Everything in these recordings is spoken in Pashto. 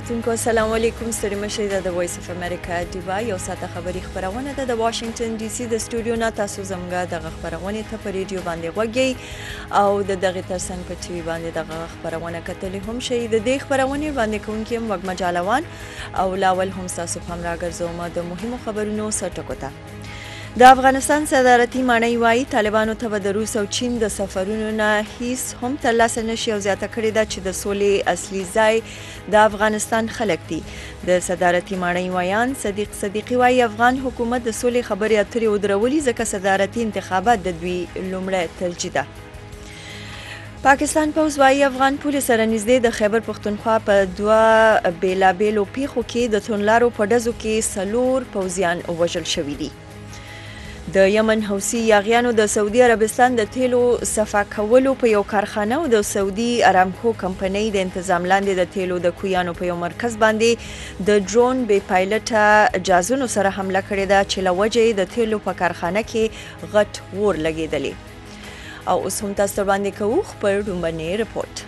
کتونکو السلام علیکم. ستړي مشئ د وایس اف امریکا ډیوا یو ساعته خبری خبرونه ده د واشنگټن ډي سي د سټوډیو نه. تاسو زموږ د خبرونه ته په ریډیو باندې غوږی او د دغه ترڅنګ په ټي وي باندې د خبرونه کتلې هم شي. د دې خبرونه باندې کوونکی وګ مجالوان او لاول هم تاسو هم راګرځوم د مهمو خبرونو سرټکوته. د افغانستان صدارتي معنی وايي طالبانو ته د روس او چین د سفرونو نه هیڅ هم ترلاسه نشي او زیاته کړې ده چې د سولې اصلي ځای د افغانستان خلک دي. د صدارتي معنی وایان صدیق صدیقي وايي افغان حکومت د سولې خبرې اترې ودرولي ځکه صدارتي انتخابات د دوی لومړی ترجیح ده. پاکستان پوز وايي افغان پولیس سره نږدې د خیبر پختونخوا په دوه بیلابیلو پیښو کې د تونلارو په ډزو کې 4 پوځیان وژل شوي دي. د یمن حوثي یاغیانو د سعودي عربستان د تیلو صفا کولو په یو کارخانه او د سعودي ارامکو کمپنۍ د تنظیم لاندې د تیلو د کویانو په یو مرکز باندې د ډرون بې پایلټه جازونو سره حمله کړې ده چې له وجې د تیلو په کارخانه کې غټ اور لګېدلی. او اوس هم تاسو باندې کوو خبر ډومبني رپورت.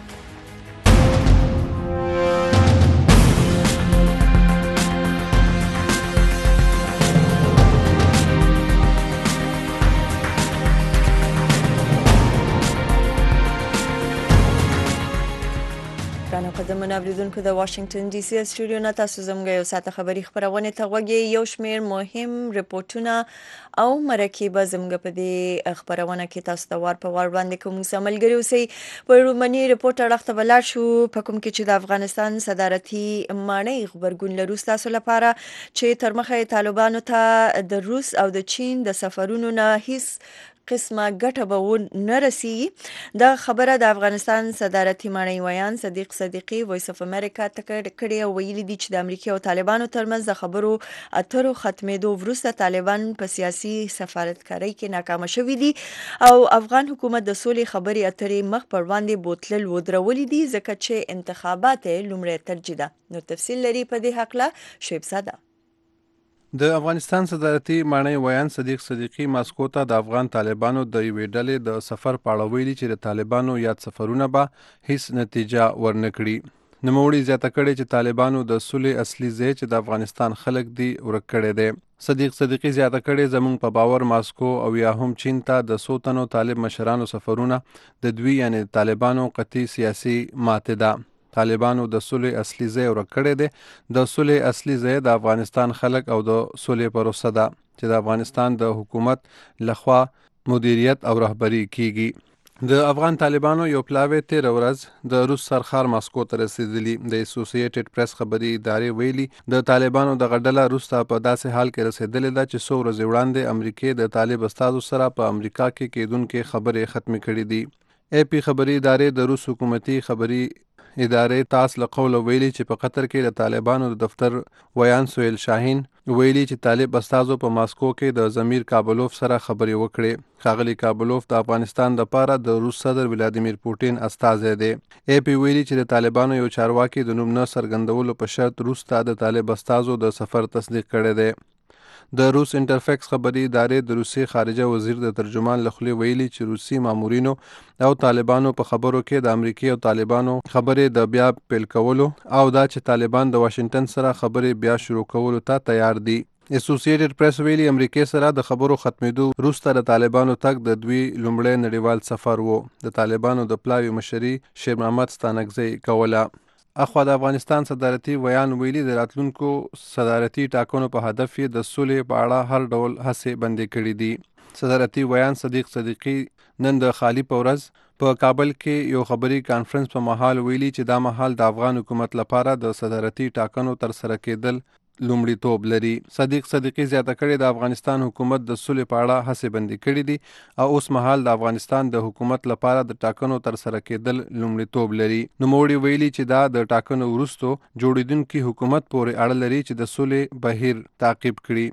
قدمونه اوریدونکو د واشنگټن ډي سي سټوډیو نه تاسو زموږ یو ساعته خبری خبرونه ته غوږی. یو شمیر مهم رپورټونه او مرکه زموږ په دې خبرونه کې تاسو ته وار په وار باندې کوم سملګری اوسئ. په رومني رپورټ اړخته بلار شو په کوم کې چې د افغانستان صدارتي معنی خبرګون لروس تاسو لپاره چې تر مخه طالبانو ته د روس او د چین د سفرونو نه هیڅ قسمه ګټه به نه رسیږي. دا خبره د افغانستان صدارتي معنی وایان صدیق صدیقي وایس اف امریکا ته کړې او ویلي دي چې د امریکا او طالبانو ترمنځ د خبرو اترو ختمېدو وروسته طالبان په سیاسي سفارتکارۍ کې ناکام شوي دي او افغان حکومت د سولې خبرې اترې مخ پر وړاندې بوتلل ودرولي دي ځکه چې انتخابات لومړی ترجیح ده. نو تفصیل لري په دې هکله شعیب ساده. د افغانستان صدارتي معنی وایان صدیق صدیقي ماسکو ته د افغان طالبانو د یوې ډلې د سفر په اړه ویلي چې د طالبانو یاد سفرونه به هیڅ نتیجه ورنکړي. نوموړي زیاته کړې چې طالبانو د سولې اصلي ځای چې د افغانستان خلک دي ورک کړی دی. صدیق صدیقي زیاته کړې زموږ په باور ماسکو او یا هم چین ته د 100 تنو طالب مشرانو سفرونه د دوی یعنی طالبانو قطعي سیاسي ماته ده. طالبانو د سولې اصلي ځای ورک کړی دی. د سولې اصلي ځای د افغانستان خلک او د سولې پروسه ده چې د افغانستان د حکومت لخوا مدیریت او رهبری کیږي. د افغان طالبانو یو پلاوی 13 ورځ د روس سرخار ماسکو ته رسیدلی. د اسوسییټډ پریس خبري ادارې ویلي د طالبانو د غډله روس ته په داسې حال کې رسیدلې ده چې 100 ورځې وړاندې امریکای د طالب استادو سره په امریکا کې کېدونکې خبرې ختمې کړې دي. ای پی خبري ادارې د روس حکومتي خبري ادارې تاس له قوله ویلي چې په قطر کې د طالبانو د دفتر ویان سویل شاهین ویلي چې طالب استازو په ماسکو کې د ضمیر کابلوف سره خبرې وکړې. ښاغلي کابلوف د افغانستان لپاره د روس صدر ولادیمیر پوټین استازی دی. ای پی ویلي چې د طالبانو یو چارواکي د نوم نه څرګندولو په شرط روس ته د طالب استازو د سفر تصدیق کړی دی. د روس انټرفیکس خبري ادارې د روسي خارجه وزیر د ترجمان لخوا ویلي چې روسي مامورینو او طالبانو په خبرو کې د امریکای او طالبانو خبرې د بیا پیل کولو او دا چې طالبان د واشنگټن سره خبرې بیا شروع کولو ته تیار دي. اسوسییټډ پریس ویلي امریکای سره د خبرو ختمېدو وروسته د طالبانو تک د دوی لومړی نړیوال سفر وو. د طالبانو د پلاوي مشري شیر محمد ستانکزی کوله. اخوا د افغانستان صدارتي ویان ویلي د راتلونکو صدارتي ټاکنو په هدف یې د سولې په اړه هر ډول هڅې بندې کړې دي. صدارتي ویان صدیق صدیقي نن د خالی په ورځ په کابل کې یو خبري کانفرنس په مهال ویلي چې دا مهال د افغان حکومت لپاره د صدارتي ټاکنو تر سره کېدل لومړیتوب لري. صدیق صدیقي زیاته کړې د افغانستان حکومت د سولې په اړه هڅې بندې کړې دي او اوس مهال د افغانستان د حکومت لپاره د ټاکنو تر سره کېدل لومړیتوب لري. نوموړي ویلي چې دا د ټاکنو وروسته جوړیدونکي حکومت پورې اړه لري چې د سولې بهیر تعقیب کړي.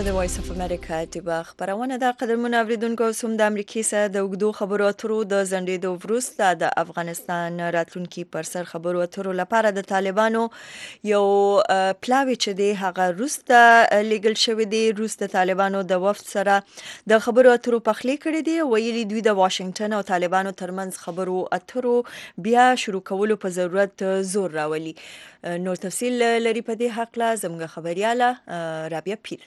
د وایس اف امریکا ټیبا خبرونه د قدرمن اوریدونکو سوم د امریکای سره د وګړو خبرو اترو د زندېدو وروسته د افغانستان راتلونکي پر سر خبرو اترو لپاره د طالبانو یو پلاوی چې دی هغه روسته لیګل شوی دی. روسته طالبانو د وفد سره د خبرو اترو پخلی کړی دی. ویلي دوی د واشنگټن او طالبانو ترمنځ خبرو اترو بیا شروع کولو په ضرورت زور راولي. نور تفصیل لري په دې حق لا زموږ خبرياله رابعه پیر.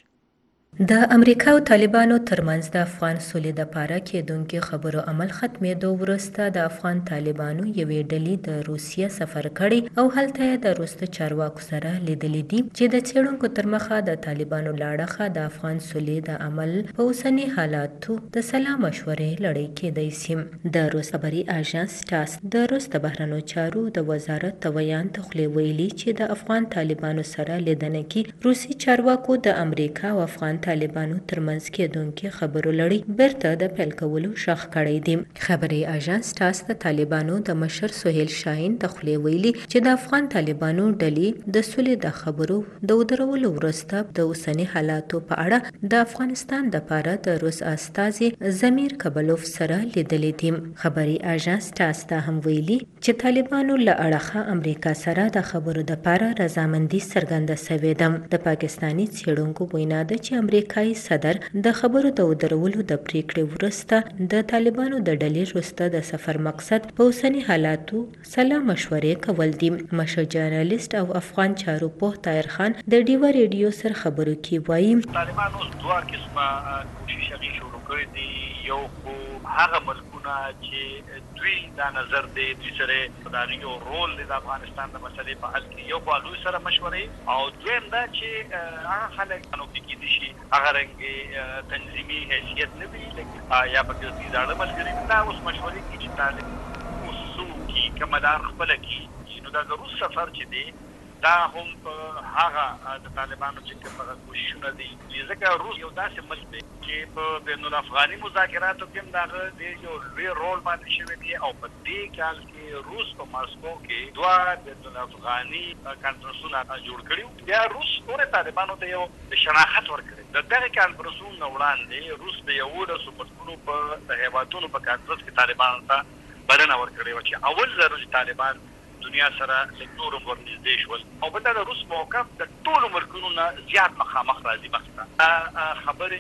د امریکا او طالبانو ترمنځ د افغان سولې د پاره کېدونکو خبرو عمل ختمېدو وروسته د افغان طالبانو یوې ډلې د روسیې سفر کړی او هلته د روسته چارواکو سره لیدلې دي چې د څېړونکو تر مخه د طالبانو لاړخه د افغان سولې د عمل په اوسني حالاتو د سلا مشورې لړۍ کېدای شي. د روس خبري اژانس تاس د روس د بهرنیو چارو د وزارت تویان تخلي ویلي چې د افغان طالبانو سره لیدنه کې روسي چارواکو د امریکا او افغان طالبانو ترمنځ کېدونکو خبرو لړۍ بیرته د پیل کولو شخ کړی دی. خبري اژانس تاس د طالبانو د مشر سهیل شاهین د خولې ویلي چې د افغان طالبانو ډلې د سولې د خبرو د ودرولو وروسته د اوسني حالاتو په اړه د افغانستان د لپاره د روس استازي زمیر کبلوف سره لیدلې دي. خبري اژانس تاس ته هم ویلي چې طالبانو له اړخه امریکا سره د خبرو د لپاره رضامندي څرګنده شوې ده. د پاکستاني څېړونکو وینا ده چې امریکایي صدر د خبرو د ودرولو د پریکړې وروسته د طالبانو د ډلې وروسته د سفر مقصد په اوسني حالاتو سلا مشورې کول دي. مشر جرنالیست او افغان چارو پوه طاهر خان د ډیوا ریډیو سره خبرو کې وایي طالبانو دوه قسمه کوشش شروع کړی دی. یو هغه ملکونه چې دوی دا نظر دی چې سره دا یو رول د افغانستان د مسلې په حل کې یو خو سره مشورې او دویم دا چې هغه خلک نو کې دي شي هغه رنګ تنظیمي حیثیت نه وي لکه یا په دې ځاړه ملګری دا اوس مشورې کې چې طالب اوسو کې کمدار خپل کې نو دا د روس سفر چې دی دا هم هغه د طالبانو چې کومه کوششونه دي ځکه روس یو داسې ملک دی چې په بین الافغاني مذاکراتو کې دغه د یو لوی رول باندې شوی دی او په دې کال کې روس په ماسکو کې دوه بین الافغاني کانفرنسونه جوړ کړي. بیا روس ټول طالبانو ته یو شناخت ورکړي. د دغه کانفرنسونو نه وړاندې روس د یو ډول ملکونو په هیوادونو په کانفرنس کې طالبانو ته بلنه ورکړې و چې اول ځل طالبان دنیا سره لکتور ورنږدې شول او په دا روس موقف د ټولو ملکونو نه زیات مخامخ راځي. مخته خبرې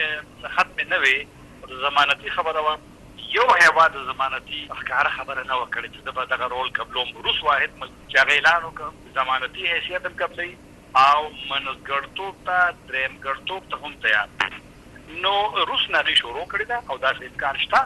چې ختم نه وي ضمانتي خبره وه یو هیواد ضمانتي ښکاره خبره نه وکړي چې د دغه رول قبلوم روس واحد ملک چې هغه اعلان وکړ ضمانتي حیثیت هم قبلوي او منځګړتوب ته درېمګړتوب ته هم تیار نو روس نه شروع کړی ده او داسې امکان شته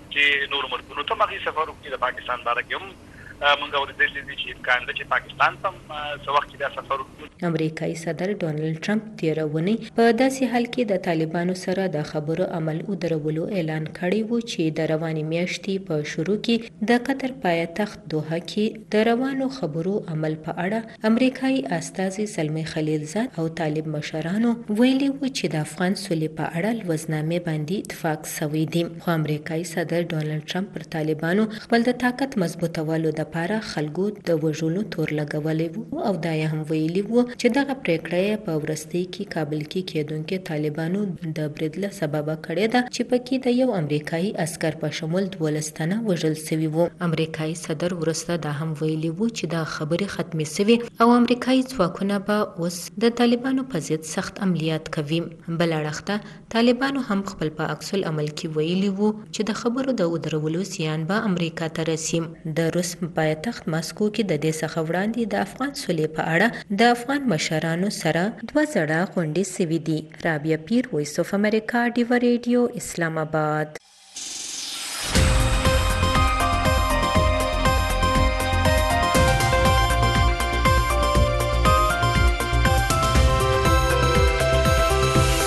چې نور ملکونو ته مغي سفر وکړي. د پاکستان باره کې هم موږ اورېدلي دي چې امکان ده چې پاکستان ته څه وخت کې دا سفر وکړي. امریکایي صدر ډونالډ ټرمپ تېره اونۍ په داسې حال کې د طالبانو سره د خبرو عمل ودرولو اعلان کړی و چې د روانې میاشتې په شروع کې د قطر پایتخت دوحه کې د روانو خبرو عمل په اړه امریکایي استازي سلمي خلیلزاد او طالب مشرانو ویلي و چې د افغان سولې په اړه لوزنامې باندې اتفاق شوی دی. خو امریکایي صدر ډونالډ ټرمپ پر طالبانو خپل د طاقت مضبوطولو د لپاره خلکو د وژلو تور لګولې وو او دا هم ویلي وو چې دغه پریکړه په ورستۍ کې کابل کې کېدونکو طالبانو د برید له سبب کړې ده چې پکې د یو امریکایي عسكر په شمول 12 تنه وژل شوي وو. امریکایي صدر ورسته دا هم ویلي وو چې دا خبرې ختمې شوې او امریکایي ځواکونه به اوس د طالبانو په ضد سخت عملیات کوي. بل اړخته طالبانو هم خپل په عکس العمل کې ویلي وو چې د خبرو د ودرولو زیان به امریکا ته رسي. د روس پایتخت ماسکو کې د دې څخه وړاندې د افغان سولې په اړه د افغان مشرانو سره دوه زړه غونډې شوې دي. رابعه پیر، وایس اف امریکا، ډیوا ریډیو، اسلام آباد.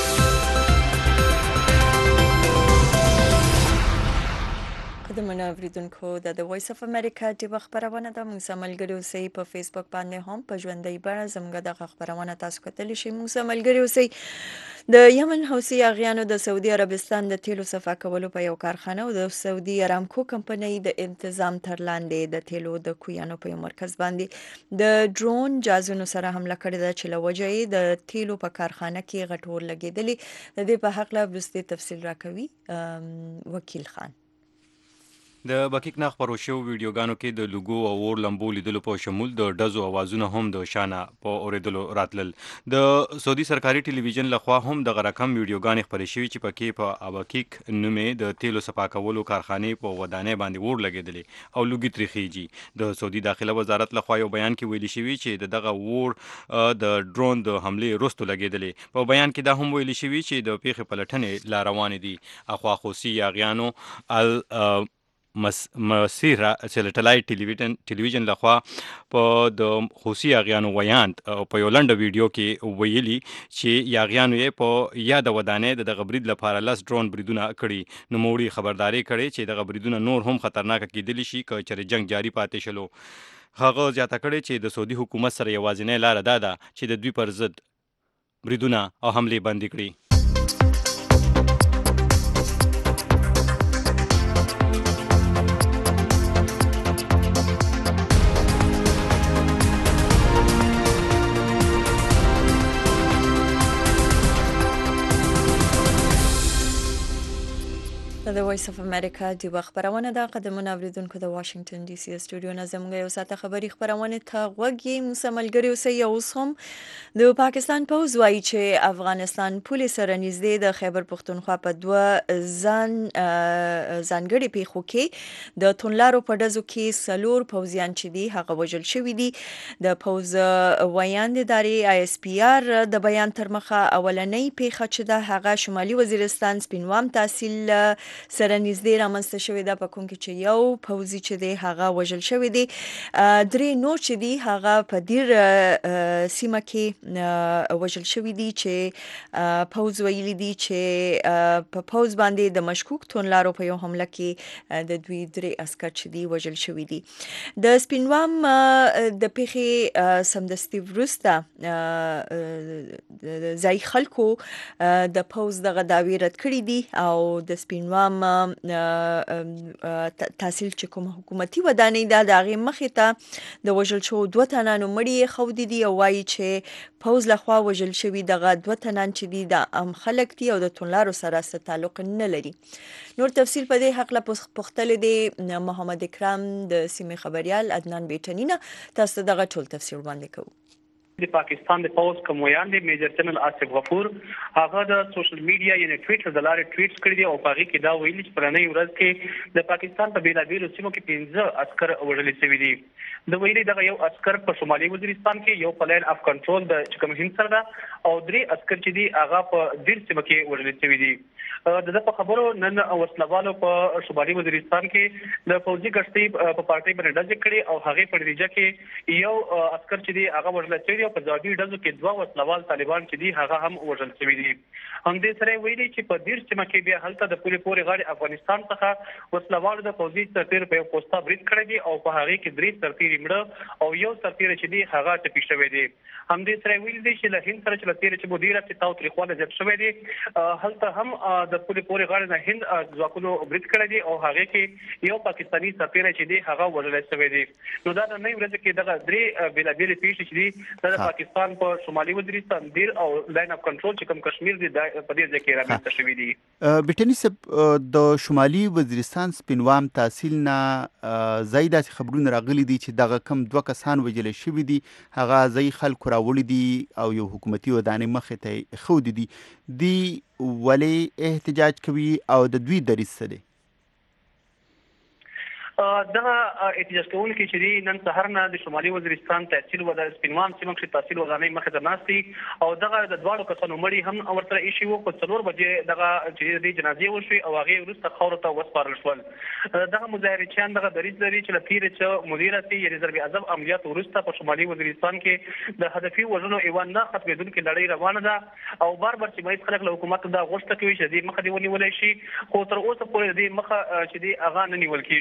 د مناورید اوریدونکو د وایس اف امریکا د خبرونه د موږ سملګری اوسئ په فیسبوک باندې هم په ژوندۍ بڼه زموږ د خبرونه تاسو کتلی شئ. موږ سملګری اوسئ. د یمن حوثي اغیانو د سعودي عربستان د تیلو صفا کولو په یو کارخانه او د سعودي ارامکو کمپنۍ د انتظام تر لاندې د تیلو د کویانو په یو مرکز باندې د ډرون جازونو سره حمله کړې ده چې له وجه یې د تیلو په کارخانه کې غټ اور لګېدلی. د دې په هکله وروستي تفصیل راکوي وکیل خان. د بکیک نه خپرو شوو ویډیوګانو کې د لوګو او اور لمبو لیدلو په شمول د ډزو اوازونه هم د شانه په اوریدلو راتلل. د سعودي سرکاري ټلویزیون لخوا هم د رقم ویډیوګانې خپرې شوې چې پکې په ابکیک نومې د تیلو صفا کولو کارخانې په ودانۍ باندې اور لګېدلې او لوګي تریخیږي. د سعودي داخله وزارت لخوا یو بیان کې ویلي شوي چې دغه اور د ډرون د حملې وروسته لګېدلې. په بیان کې دا هم ویلي شوي چې د پیښې پلټنې لا روانې دي. اخوا خوسي یاغیانو مسیره سیټلایټ ټلویزیون لخوا په د خوسي یاغیانو ویاند په یو لنډه ویډیو کې ویلي چې یاغیانو یې په یاد ودانۍ د دغه برید لپاره 10 ډرون بریدونه کړي. نوموړي خبرداري کړې چې دغه بریدونه نور هم خطرناک کېدلی شي که چېرې جنگ جاري پاتې شلو. هغه زیاته کړې چې د سعودي حکومت سره یوازینۍ لاره دا ده چې د دوی پر ضد بریدونه او حملې بندي کړي. د وایس اف امریکا د خبرونه د قدمونه اوریدونکو د واشنگټن ډي سي استودیو نه زموږ یو ساعت خبري خبرونه ته غوږی مسملګری اوسئ. اوس هم د پاکستان پوز وایي چې افغانستان پولیس سره نږدې د خیبر پختونخوا په 2 ځانګړي پیښو کې د تونلارو په ډزو کې 4 پوزیان چې دي هغه وژل شوي دي. د پوز ویاند ادارې آی اس پی آر د بیان تر مخه اولنۍ پیښه چې ده هغه شمالي وزیرستان سپینوام تحصیل سره نږدې رامنځته شوې ده په کوم کې چې یو پوځي چې دی هغه وژل شوی دی. 3 نور چې دی هغه په دیر سیمه کې وژل شوی دی چې پوځ ویلي دی چې په پوځ باندې د مشکوک تونلارو په یو حمله کې د دوی 3 عسکر چې دی وژل شوی دی. د سپینوام د پیښې سمدستي وروسته ځای خلکو د پوځ دغه دعوی رد کړي دي او د سپینوام تحصیل چې کوم حکومتي ودانۍ ده د هغې مخې ته د وژل شوو 2 تنانو مړي ښودي دي او وایي چې پوځ لخوا وژل شوي دغه 2 تنان چې دي د عام خلک دي او د تونلارو سره څه تعلق نه لري. نور تفصیل په دې حق له پوښتلې دی محمد اکرام د سیمې خبريال عدنان بیټنینا. تاسو دغه ټول تفسیر وړاندې کوو. د پاکستان د پوز کومویان دی میجر جنرال آصف غفور هغه د سوشل میډیا یعنی ټویټر د لارې ټویټ کړی دی او په هغه کې دا ویلي چې پرانه ورځ کې د پاکستان په بیلابیلو سیمو کې 15 عسكر وژل شوي دي. د ویلي دغه یو عسكر په شمالي وزیرستان کې یو په لاین اف کنټرول د چکم هند سره او 3 عسكر چې دي هغه په دیر سیمه کې وژل شوي دي. د په خبرو نن وسلوالو په شمالي وزیرستان کې د فوجي ګشتي په پارټي باندې ډز کړي او هغه په نتیجه کې یو عسكر چې دی هغه وژل شوی دی او په ځاګي ډزو کې 2 وسلوال طالبان چې دي هغه هم وژل شوی دي. هم دې سره ویلي چې په دیر سیمه کې بیا هلته د پوري غاړي افغانستان څخه وسلوالو د فوجي سرتیر په پوسټا برید کړی دی او په هغه کې 3 سرتیر مړه او یو سرتیر چې دی هغه ټپي شوی دی. هم دې سره ویلي دی چې له هند سره چې لتیر چې مدیره چې تاو تاریخونه ځب شوی دی هلته هم د پوري غاړي نه هند ځواکونو برید کړی دی او هغه کې یو پاکستانی سرتیر چې دی هغه وژل شوی دی. نو دا د نوې ورځ کې دغه 3 بیلابیل پیښې چې دی د پاکستان په شمالي وزیرستان دیر او لاین اف کنټرول چې کوم کشمیر دی په دې ځای کې راځي شوی دی. بیٹنی صاحب د شمالي وزیرستان سپینوام تحصیل نه زیاده خبرونه راغلي دي چې دغه کم 2 کسان وژل شوي دي هغه ځای خلکو راوړي دي او یو حکومتي ودانۍ مخې ته خودي دي دی ولې احتجاج کوي او د دوی دریځ څه دی؟ دا احتجاج کوونکي چې دی نن سهار نه د شمالي وزیرستان تحصیل ودانۍ سپینوام سیمه کې تحصیل ودانۍ مخې ته ناستي او دغه د 2 کسانو مړي هم ورته ایشي وو په 4 بجې دغه چې د جنازې وشوي او هغه وروسته خاورو ته وسپارل شول. دغه مظاهرچیان دغه دریځ لري چې لتیر چې مدیره سي یعنی ضرب اعظم عملیات وروسته په شمالي وزیرستان کې د هدفي وژنو ایوان نه ختمېدونکې لړۍ روانه ده او بار چې باید خلک له حکومت دا غوښتنه کوي چې د مخه دی ونیول شي خو تر اوسه پورې د مخه چې دی هغه نه نیول کیږي.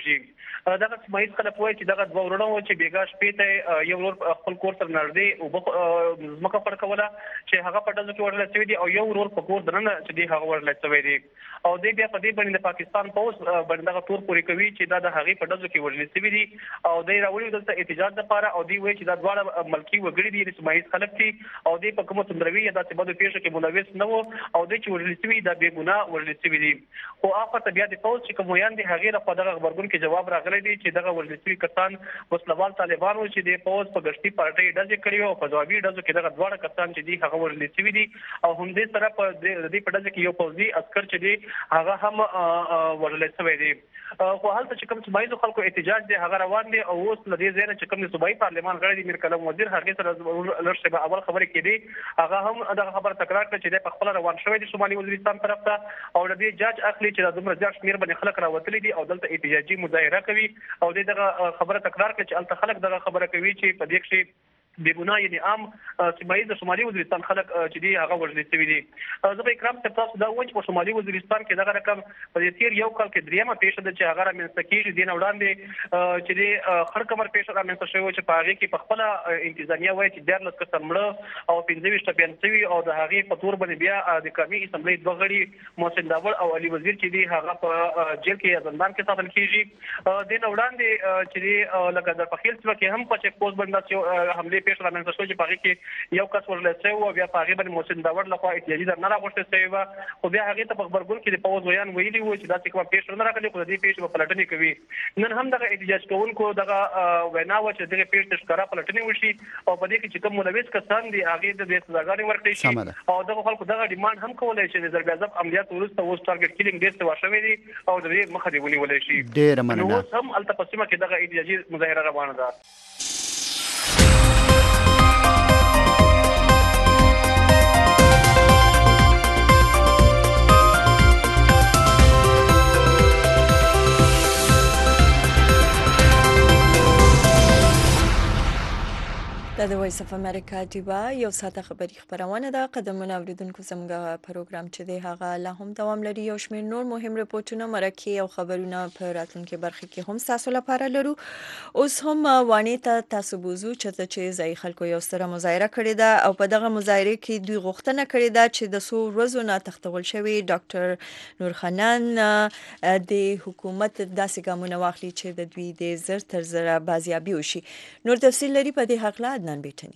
دغه سیمایي خلک وایي چې دغه دوه ورونه و چې بیګا شپې ته یو ورور خپل کور سره نږدې او ځمکه پړکوله چې هغه په ډزو کې ورلې شوی دی او یو ورور په کور دننه چې دی هغه ورلې شوی دی او دوی بیا په دې باندې د پاکستان پوز باندې دغه تور پورې کوي چې دا د هغې په ډزو کې ورلې شوی دی او دوی راوړي دلته احتجاج لپاره او دوی وایي چې دا دواړه ملکي وګړي دي سیمایي خلک دي او دوی په کومه تندروي یا داسې بدو پیښو کې ملوث نه وو او دوی چې ورلې شوي دا بې ګناه ورلې شوي دي خو آخر بیا د پوز چې کوم ویان دي هغې لخوا دغه غبرګون کې جواب راغلی دی چې دغه ورلې شوي کسان وسلوال طالبانو چې د پوز په ګشتي پارټۍ ډزې کړي او په ځوابي ډزو کې دغه دواړه کسان چې دي هغه ورلې شوي دي او همدې سره په دې په ډزه کې یو پوځي عسکر چې دی هغه هم ورلې شوی دی خو هلته چې کوم سیمایي خلکو احتجاج دی هغه روان دی او اوس له دې ځای نه چې کوم د صوبایي پارلمان غړی دی میر کلام وزیر هغې سره لږ شیبه اول خبرې کېدې هغه هم دغه خبره تکرار کړه چې دی په خپله روان شوی دی شمالي وزیرستان طرف ته او له دې جاج اخلي چې دا دومره زیات شمېر باندې خلک راوتلي دي او دلته احتجاجي مظاهره کوي او دوی دغه خبره تکرار کړه چې هلته خلک دغه خبره کوي چې په دې کې بې ګناه یعنې عام سیمایي د شمالي وزیرستان خلک چې دي هغه وژل شوي دي زه به اکرام صاحب تاسو دا ووایم چې په شمالي وزیرستان کې دغه رقم په دې تېر یو کال کې درېیمه پیښه ده چې هغه رامنځته کېږي دې نه وړاندې چې د خړ کمر پیښه رامنځته شوې وه چې په هغې کې په خپله انتظامیه وایي چې 14 کسان مړه او 15 ټپیان شوي او د هغې په تور باندې بیا د قومي اسمبلۍ 2 غړي محسن داور او علي وزیر چې دي هغه په جیل کې یا زندان کې ساتل کېږي دې نه وړاندې چې لکه د پخیل سیمه کې هم په چیک پوسټ باندې حملې پیښه رامنځته شوه چې په هغې کې یو کس ورلې شوی و بیا په هغې باندې محسن داور لخوا احتیاجي درنه راغوښتل شوې وه خو بیا هغې ته په غبرګون کې د پوځ ویان ویلي وو چې داسې کومه پیښه نه راغلې خو د دې پیښې به پلټنې کوي نن هم دغه احتجاج کوونکو دغه وینا وه چې دغې پیښې ته ښکاره پلټنې وشي او په دې کې چې کوم ملوث کسان دي هغې ته د سزاګانې ورکړی شي او دغه خلکو دغه ډیمانډ هم کولی چې د ضرب عملیات وروسته اوس ټارګټ کیلینګ ډېر سوا شوی دی او د دې مخه دې ونیولی شي ډېره مننه نو اوس هم هلته په سیمه کې دغه احتجاجي مظاهره روانه ده د وایس اف امریکا ډیوا یو ساعته خبري خبرونه ده قدمونه اوریدونکو زموږ پروګرام چې دی هغه لا هم دوام لري یو شمېر نور مهم رپورټونه مرکه او خبرونه په راتلونکي برخه کې هم تاسو لپاره لرو اوس هم وانی ته تاسو بوزو چې ځای خلکو یو سره مظاهره کړې ده او په دغه مظاهره کې دوی غوښتنه کړې ده چې د څو ورځو نه تختول شوی ډاکټر نور خنان د حکومت داسې ګامونه واخلي چې د دوی د زر تر زره بازیابي وشي نور تفصیل لري په دې حق لا بیٹنی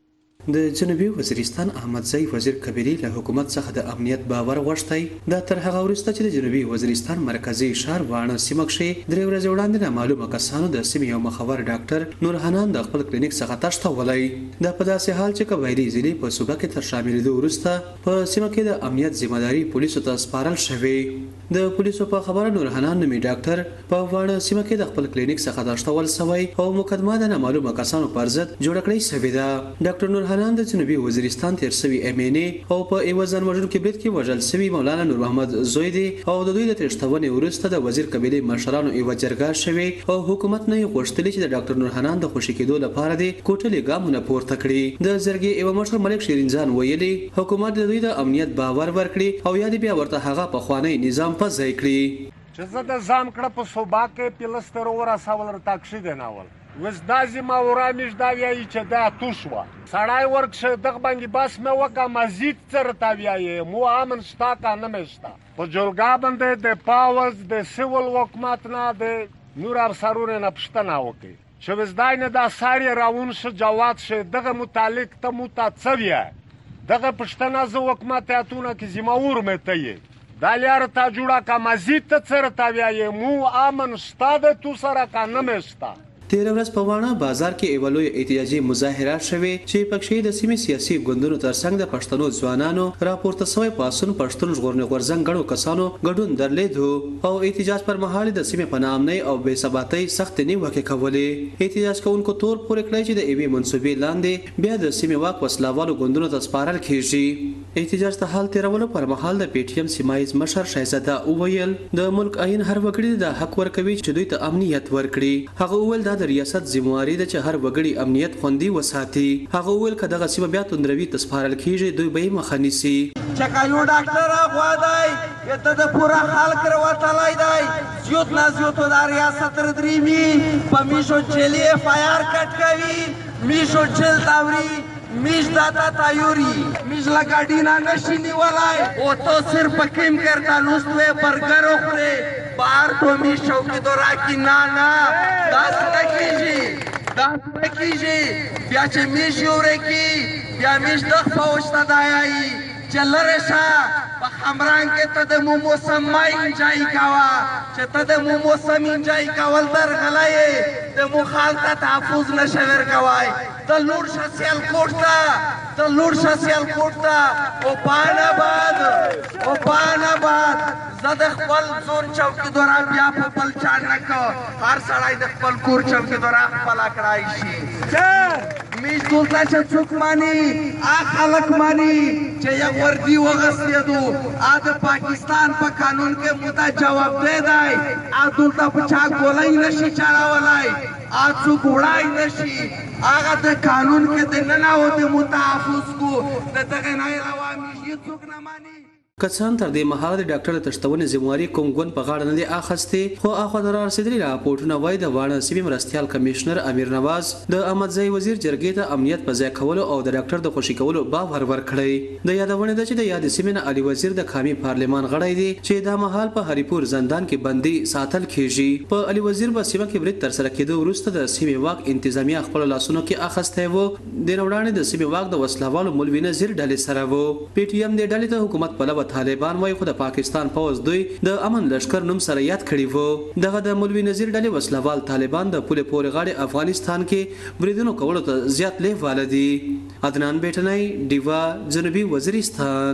د جنوبي وزیرستان احمدزی وزیر کبیری له حکومت څخه د امنیت باور غوښتی دا تر هغه وروسته چې د جنوبي وزیرستان مرکزی ښار وانه سیمه کې درې ورځې وړاندې نامعلومه کسانو د سیمې یو مخور ډاکټر نور حنان د خپل کلینیک څخه تښتولی دا په داسې حال چې قبایلي ضلع په صوبه کې تر شاملېدو وروسته په سیمه کې د امنیت ذمہداري پولیسو ته سپارل شوې د پولیسو په خبره نور حنان نومي ډاکټر په وانه سیمه کې د خپل کلینیک څخه تښتول شوی او مقدمه د نامعلومه کسانو پر ضد جوړه کړې شوې ده ډاکټر نور حنان د جنوبي وزیرستان تیر شوی MNA او په ایوازن وژونکي برید کې وژل شوی مولانا نور محمد زوی دی او د دوی د تښتونې وروسته د وزیر قبیلې مشرانو یوه جرګه شوې او حکومت نه یې غوښتلې چې د ډاکټر نور حنان د خوشي کېدو لپاره د کوټلې ګامونه پورته کړي د جرګې یوه مشر ملک شیرینجان ویلي حکومت د دوی د امنیت باور ورکړي او یا بیا ورته هغه پخوانی نظام په ځای کړي چې زه د ځان کړه په صوبه کې پلستر ورسول تاکسي دی ناول وز دازې ما ورامش دا ویایي چې دا تو شوه سړی ورکشه دغه باندې بس مې وکړه مزید څه راته ویایي مو امن شته که نه مې شته په جلګه باندې د پاوز د سیول حکومت نه د نور افسرونو نه پوښتنه وکړي چې وز دای نه دا ساری راون شه جواد شه دغه متعلق ته مو ته څه ویه دغه پوښتنه زه حکومت اتونه کې ذمهور مې ته یې دا لاره تا جوړه که مزید ته څه راته ویایي مو امن شته د تو سره که نه مې شته تیر ورځ په واڼه بازار کې یوه لویه احتجاجي مظاهره شوې چې پکښې د سیمې سیاسي ګوندونو ترڅنګ د پښتنو ځوانانو راپورته شوی پاڅون پښتون ژغورنې غورځنګ ګڼو کسانو ګډون درلود او احتجاج پر مهال د سیمې په ناامنۍ او بې ثباتۍ سختې نیوکې کولې احتجاج کوونکو تور پورې کړی چې د یوې منصوبې لاندې بیا د سیمې واک وسلهوالو ګوندونو ته سپارل کېږي احتجاج ته حال تیرولو پر مهال د PTM سیمایز مشر شهزاده وویل د ملک آئین هر وګړي د حق ورکوي چې دوی ته امنیت ورکړي هغه وویل دا د ریاست ذمہواري ده چې هر وګړي امنیت خوندي وساتي. هغه وویل که دغه سیمه بیا توندروي ته سپارل کیږي دوی به یې مخه نیسي. چې که یو ډاکټر اغوا دی ته د پوره خلک راوتلی دی زیات نه زیاتو د ریاست دریمي په میشو جیلي اف آی آر کټ کوي میشو جیل تاوري میش داتا تایوری میش لگاډینا نشي نیولای او تو صرف کیم کرتا لوستوے برگر اخره بار تو میش چوکی دورا کی نانا داس نکیجی بیا چې میش یوره کی بیا میش دخ پوشتا دایایی چلرشا په خمران کې ته د موسم مای انجای کاوه چې ته د موسم انجای کول درغلی د مخالطه تحفظ نشه ورکوای ته لوړ شه سیالکوټ ته او پاناباد زه د خپل زون چوکیدورا بیا په بل چا نه کو هر سړی د خپل کور چوکیدورا خپله کړای شي میش دلته چې څوک ماني خلک ماني چې یو وردي وغستېدو د پاکستان په قانون کې متا جواب دی دلته په چا ګولۍ نشي چلاولی څوک وړای نشي هغه د قانون کې د ننوتې متحفظ کو د دغه نه علاوه میش څوک نه ماني. کسان تر دې مهاله د ډاکټر د تشتونې ذمہواري کوم ګوند په غاړه نه دی اخیستې خو اخوا د رارسېدلي راپورټونه وایي د واڼه سیمې مرستیال کمیشنر امیر نواز د احمدزی وزیر جرګې ته امنیت په ځای کولو او د ډاکټر د خوشي کولو باور ورکړی. د یادونې ده چې د یادې سیمې نه علي وزیر د قامي پارلمان غړی دی چې دا مهال په هریپور زندان کې بندي ساتل کیږي. په علي وزیر په سیمه کې برید ترسره کېدو وروسته د سیمې واک انتظامیه خپل لاسونو کې اخیستی و. د وړاندې د سیمې واک د وسلوالو مولوي نذیر ډلې سره و. پی ټي ایم دې ډلې ته حکومت پلوه طالبان وایي خو د پاکستان پوځ دوی د امن لشکر نوم سره یاد کړی وو. دغه د مولوي نذیر ډلې وسلوال طالبان د پولې پورې غاړې افغانستان کې بریدونو کولو ته زیات لیواله دي. عدنان بیٹنۍ ډیوا جنوبي وزیرستان.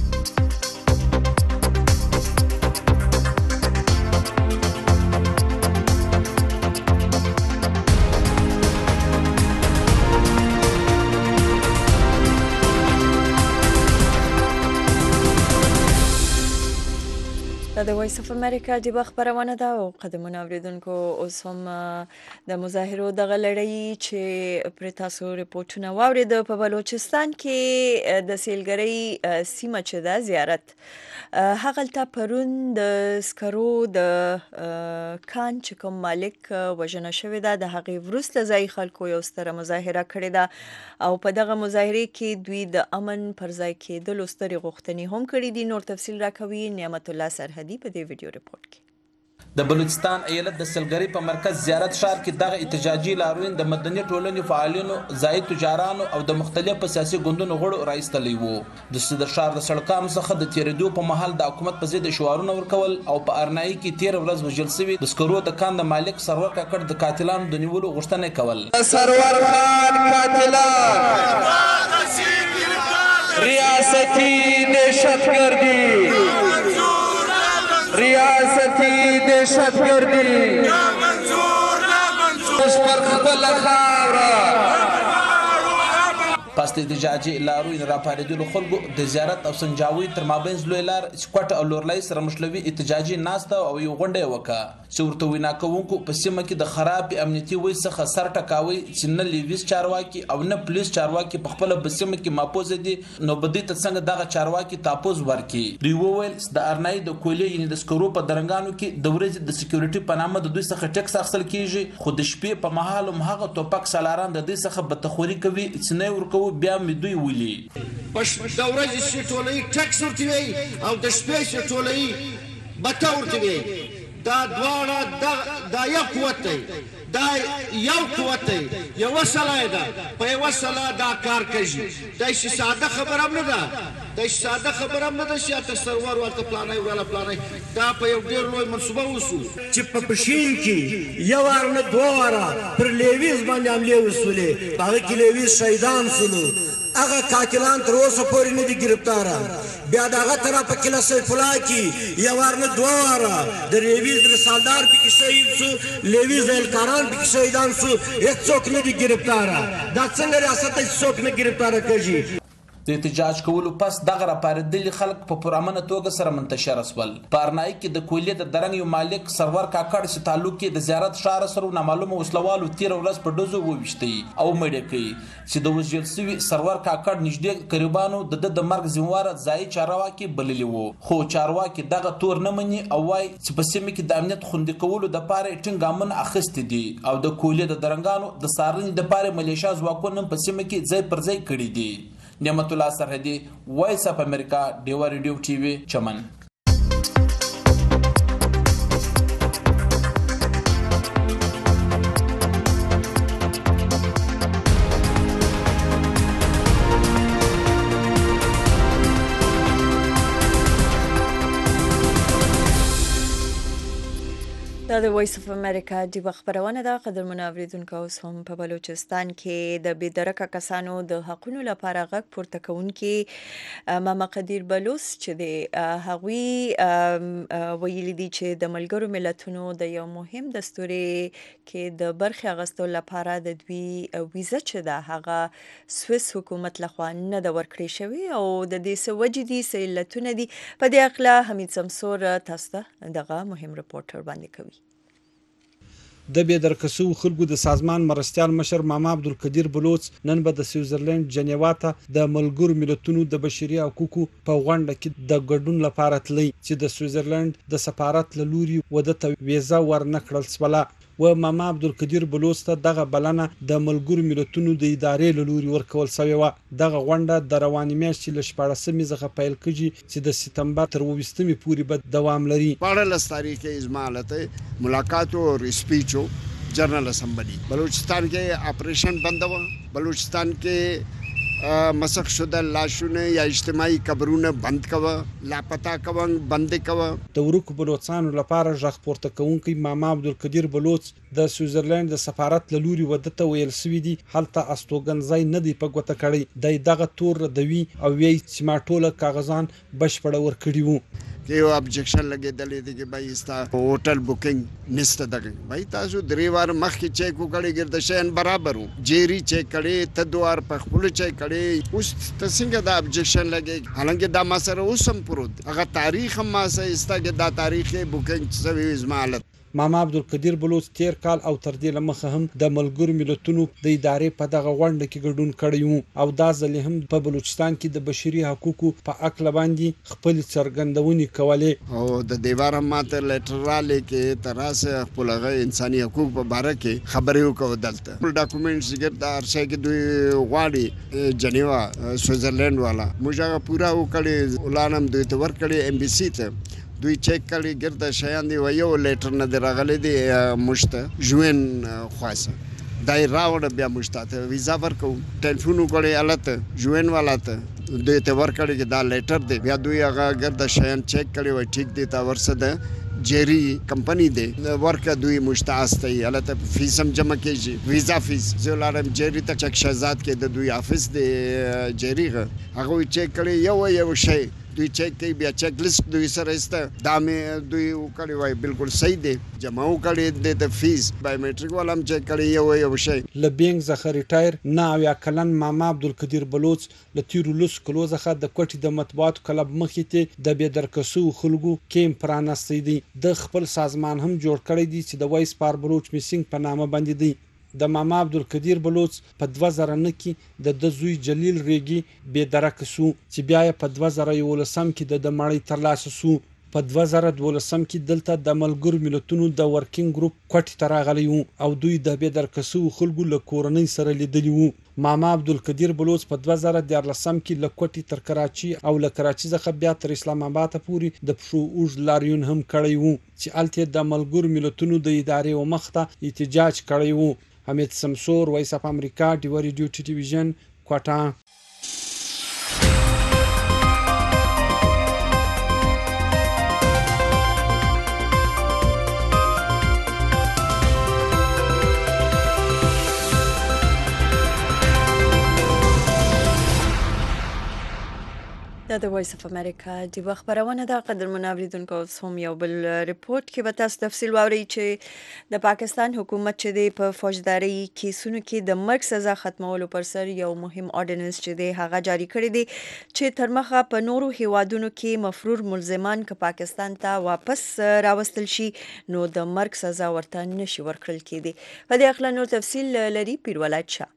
د وایس اف امریکا د خبرونه ده او قدمونه اوریدونکو اوس هم د مظاهرو دغه لړۍ چې پر تاسو ریپورتونه واورید په بلوچستان کې د سیلګرۍ سیمه چې ده زیارت هغه ته پرون د سکرو د کان چې کوم مالک وژنه شوی ده د هغې وروسته ځای خلکو یو ستره مظاهره کړې ده او په دغه مظاهرې کې دوی د امن پر ځای کېدلو سترې غوښتنې هم کړې دي. نور تفصیل راکوي نعمت الله سرحدي په دې ویډیو ریپورت کې. د بلوچستان ایالت د سیلګرۍ په مرکز زیارت ښار کې دغه احتجاجي لاروین د مدني ټولنې فعالینو ځایي تجارانو او د مختلفو سیاسي ګوندونو غړو راایستلی وو. د ښار د سړکانو څخه د تیریدو په مهال د حکومت په ضد شعارونه ورکول او په ارنایي کې تیر ورځ وژل شوي د سکرو د کان د مالک سرور کاکړ د قاتلانو د نیولو غوښتنه کول. سرور خان قاتلان ریاستی دهشتگردی اس پر خپل خاوره پس د احتجاجي لاروین راپارېدلو خلکو د زیارت او سنجاوي تر مابینځ لوی لار سکوټ او لورلای سره مشلوي احتجاجي ناسته او یو غونډه وکړه چې ورته وینا کوونکو په سیمه کې د خراب امنیتي وای څخه سر ټکاوي چې نه لیویس چارواکي او نه پولیس چارواکي په خپل بسیمه کې ماپوز دي نو بدی ته څنګه دغه چارواکي تاپوز ورکي. دوی وویل د ارنای د کولې یعنی د سکرو په درنګانو کې د ورځې د سکیورټي په نامه د دوی څخه ټیکس اخیستل کیږي خو د شپې په مهال هغه توپک سالاران د دې څخه بدتخوري کوي چې نه ورکو بیا مې دوی ویلي پښ د ورځې شټولې ټیکس ورتوي او د شپې شټولې بتا ورتوي دا دواړه دا یو قوت دی دا یو قوت دی یو سلای ده په یو سلا دا کار کوي دا شي ساده خبره نه ده چې تاسو سرور ورته پلانای ولا پلانای دا په یو ډیر لوی منصوبه وسو چې په پښین کې یو ورنه دواره پر لیویز باندې عملي وسولې هغه کې لیویز شهیدان سولو هغه قاتلان تر اوسه پورې نه دي گرفتار بیا دغه طرف په کله سیف الله کې یو ورنه دواره د لیویز رسالدار په کې شهید سو لیویز الکاران په کې شهیدان سو هیڅوک نه دي گرفتار دا څنګه ریاست هیڅوک نه گرفتار کوي. د احتجاج کولو پس دغه راپارېدلي خلک په پرامنه توګه سره منتشر شول. په ارنایي کې د کویلې د درنګ یو مالک سرور کاکړ چې تعلق کې د زیارت ښار سره نامعلومه وسلوالو 13 ورځ په ډزو وویشتي او مړی کړي چې د وژل شوي سرور کاکړ نږدې قریبانو د مرګ ذمہوار ځایي چارواکي بللي وو، خو چارواکي دغه تور نه مني او وايي چې په سیمه کې د امنیت خوندي کولو دپاره ټینګ ګامونه اخیستي دي او د کویلې د درنګانو د څارنې دپاره ملیشیا ځواکونه په سیمه کې ځای پر ځای کړي دي. نعمت الله سرحدي، وایس اف امریکا، ډیوا ریډیو ټي وي، چمن. دا د وایس اف امریکا د خبرونه ده. قدرمنو اوریدونکو، اوس هم په بلوچستان کې د بېدرکه کسانو د حقونو لپاره غږ پورته کوونکي ماما قدیر بلوچ چې د هغوی ویلي دي چې د ملګرو ملتونو د یو مهم دستوري کې د برخې اخیستو لپاره د دوی ویزه چې ده هغه سویس حکومت لخوا نه ده ورکړې شوې او د دې څه وجې دي، څه علتونه دي. په دې اړه حمید سمسور تاسو ته دغه مهم رپورټ وړاندې کوي. د بېدرکسو خلکو د سازمان مرستیال مشر ماما عبدالقدیر بلوچ نن به د سویزرلند جنیوا ته د ملګرو ملتونو د بشري حقوقو په غونډه کې د ګډون لپاره تللی چې د سویزرلند د سفارت له لوري وده ته ویزه ورنه کړل شوله. و ماما عبدالقدیر بلوچ ته دغه بلنه د ملګرو ملتونو د ادارې له لوري ورکول شوې وه. دغه غونډه د روانې میاشتې له 14 څخه پیل کېږي چې د سپتمبر تر 28 پورې به دوام لري. 15 तारीख के इसमें हालत है मुलाकात हो और स्पीच हो जनरल असम्बली. बलूचिस्तान के ऑपरेशन बंद हुआ, बलूचिस्तान के مسخ شده لاشونه یا اجتماعي قبرونه بند کوه، لاپتا کوه، بند کوه. د ورکو بلوچستانو لپاره غږ پورته کوونکی ماما عبدالقدیر بلوچ د سویزرلند د سفارت له لوري وده ته ویل شوي دي هلته استوګنځای نه دی په ګوته کړی. دی دغه تور ردوي او وایي چې ما ټوله کاغذان بشپړه ورکړي وو. कि वो ऑब्जेक्शन लगेदلی دي कि भाई استا होटल बुकिंग نشته دغه भाई تاسو درې وار مخ کې چیک وکړی ګرځ شین برابر وو جيري چیک کړي ته دوار په خپل چیک کړي اوس څنګه دا ऑब्जेक्शन لګي. حالانکه دا مسره اوسم پروت هغه تاریخ هم ما سه استا کې دا تاریخ بوکینګ سوي ازمالت. ماما عبدالقدیر بلوچ تیر کال او تر دې لمخه هم د ملګرو ملتونو د ادارې په دغه غونډه کې ګډون کړی وو او دا ځل هم په بلوچستان کې د بشري حقوقو په اړه باندې خپل څرګندونې کولې او د دیوار ماته لیټراله کې تراسه خپل انساني حقوق په اړه کې خبرې وکړه. دلته خپل ډاکومېنټس ګرځا ارشای کې دوی غواړي جنیوا سویزرلند والا موږ پورا وکړي ولانم دوی ته ورکړي امبیسي ته دوی چیک کړي ګرځا شیان دی و یو لیټر نه درغلي دی مشته ژوند خاصه دای راوړ بیا مشته ویزا ورکو ټلیفون وکړي الته ژوند والا ته دوی ته ورکړي چې دا لیټر دی بیا دوی هغه ګرځا شیان چیک کړي و ټیک دی تا ورسده جيري کمپنی دی ورکه دوی مشتاقستي الته فیس هم جمع کیږي ویزا فیس زولارم جيري ته چک شهزاد کې د دوی افیس دی جيري هغه چیک کړي یو شی دوی چیک کوي بیا چیک لیست دوی سره استه دا مې دوی وکړي وای بالکل صحیح دی جمع وکړي د فیس بایومټریک ولهم چیک کړي یو شی. لبینګ څخه ریټایر نه اویا کلن ماما عبدالقدیر بلوچ له تیرو لس کلو څخه د کوټې د مطبوعاتو کلب مخې ته د بېدرکسو خلکو کیم پرانستی دی. د خپل سازمان هم جوړ کړی دی چې د وایس پار بلوچ میسینګ په نامه باندې دی. د ماما عبدالقدیر بلوچ په 2009 کې د زوی جلیل ریګي بېدرکه سو چې بیا په 2011 کې د مړی ترلاسه سو. په 2012 کې دلته د ملګرو ملتونو د ورکینګ ګروپ کوټې ته راغلی وو او دوی د بېدرکه سو خلکو له کورنۍ سره لیدلی وو. ماما عبدالقدیر بلوچ په 2014 کې له کوټې تر کراچي او له کراچي څخه بیا تر اسلام آباد پورې د پښو اوږد لاریون هم کړی وو چې الته د ملګرو ملتونو د ادارې او مخته احتجاج کړی وو. حمید سمسور، وایس اف امریکا، ډیوا ریډیو ټلویزیون، کوټه. د وایس اف امریکا د خبرونه د قدرمن اوریدونکو هم یو بل ریپورت کې به تاسو تفصیل واورئ چې د پاکستان حکومت چې په فوجداري کیسونو کې د مرګ سزا ختمولو پر سر یو مهم اورډیننس چې دی هغه جاری کړی دی چې تر مخه په نورو هیوادونو کې مفرور ملزمان که پاکستان ته واپس راوستل شي نو د مرګ سزا ورته نشي ورکړل کېدی. په دې اړه نور تفصیل لري پیرولایت شاه.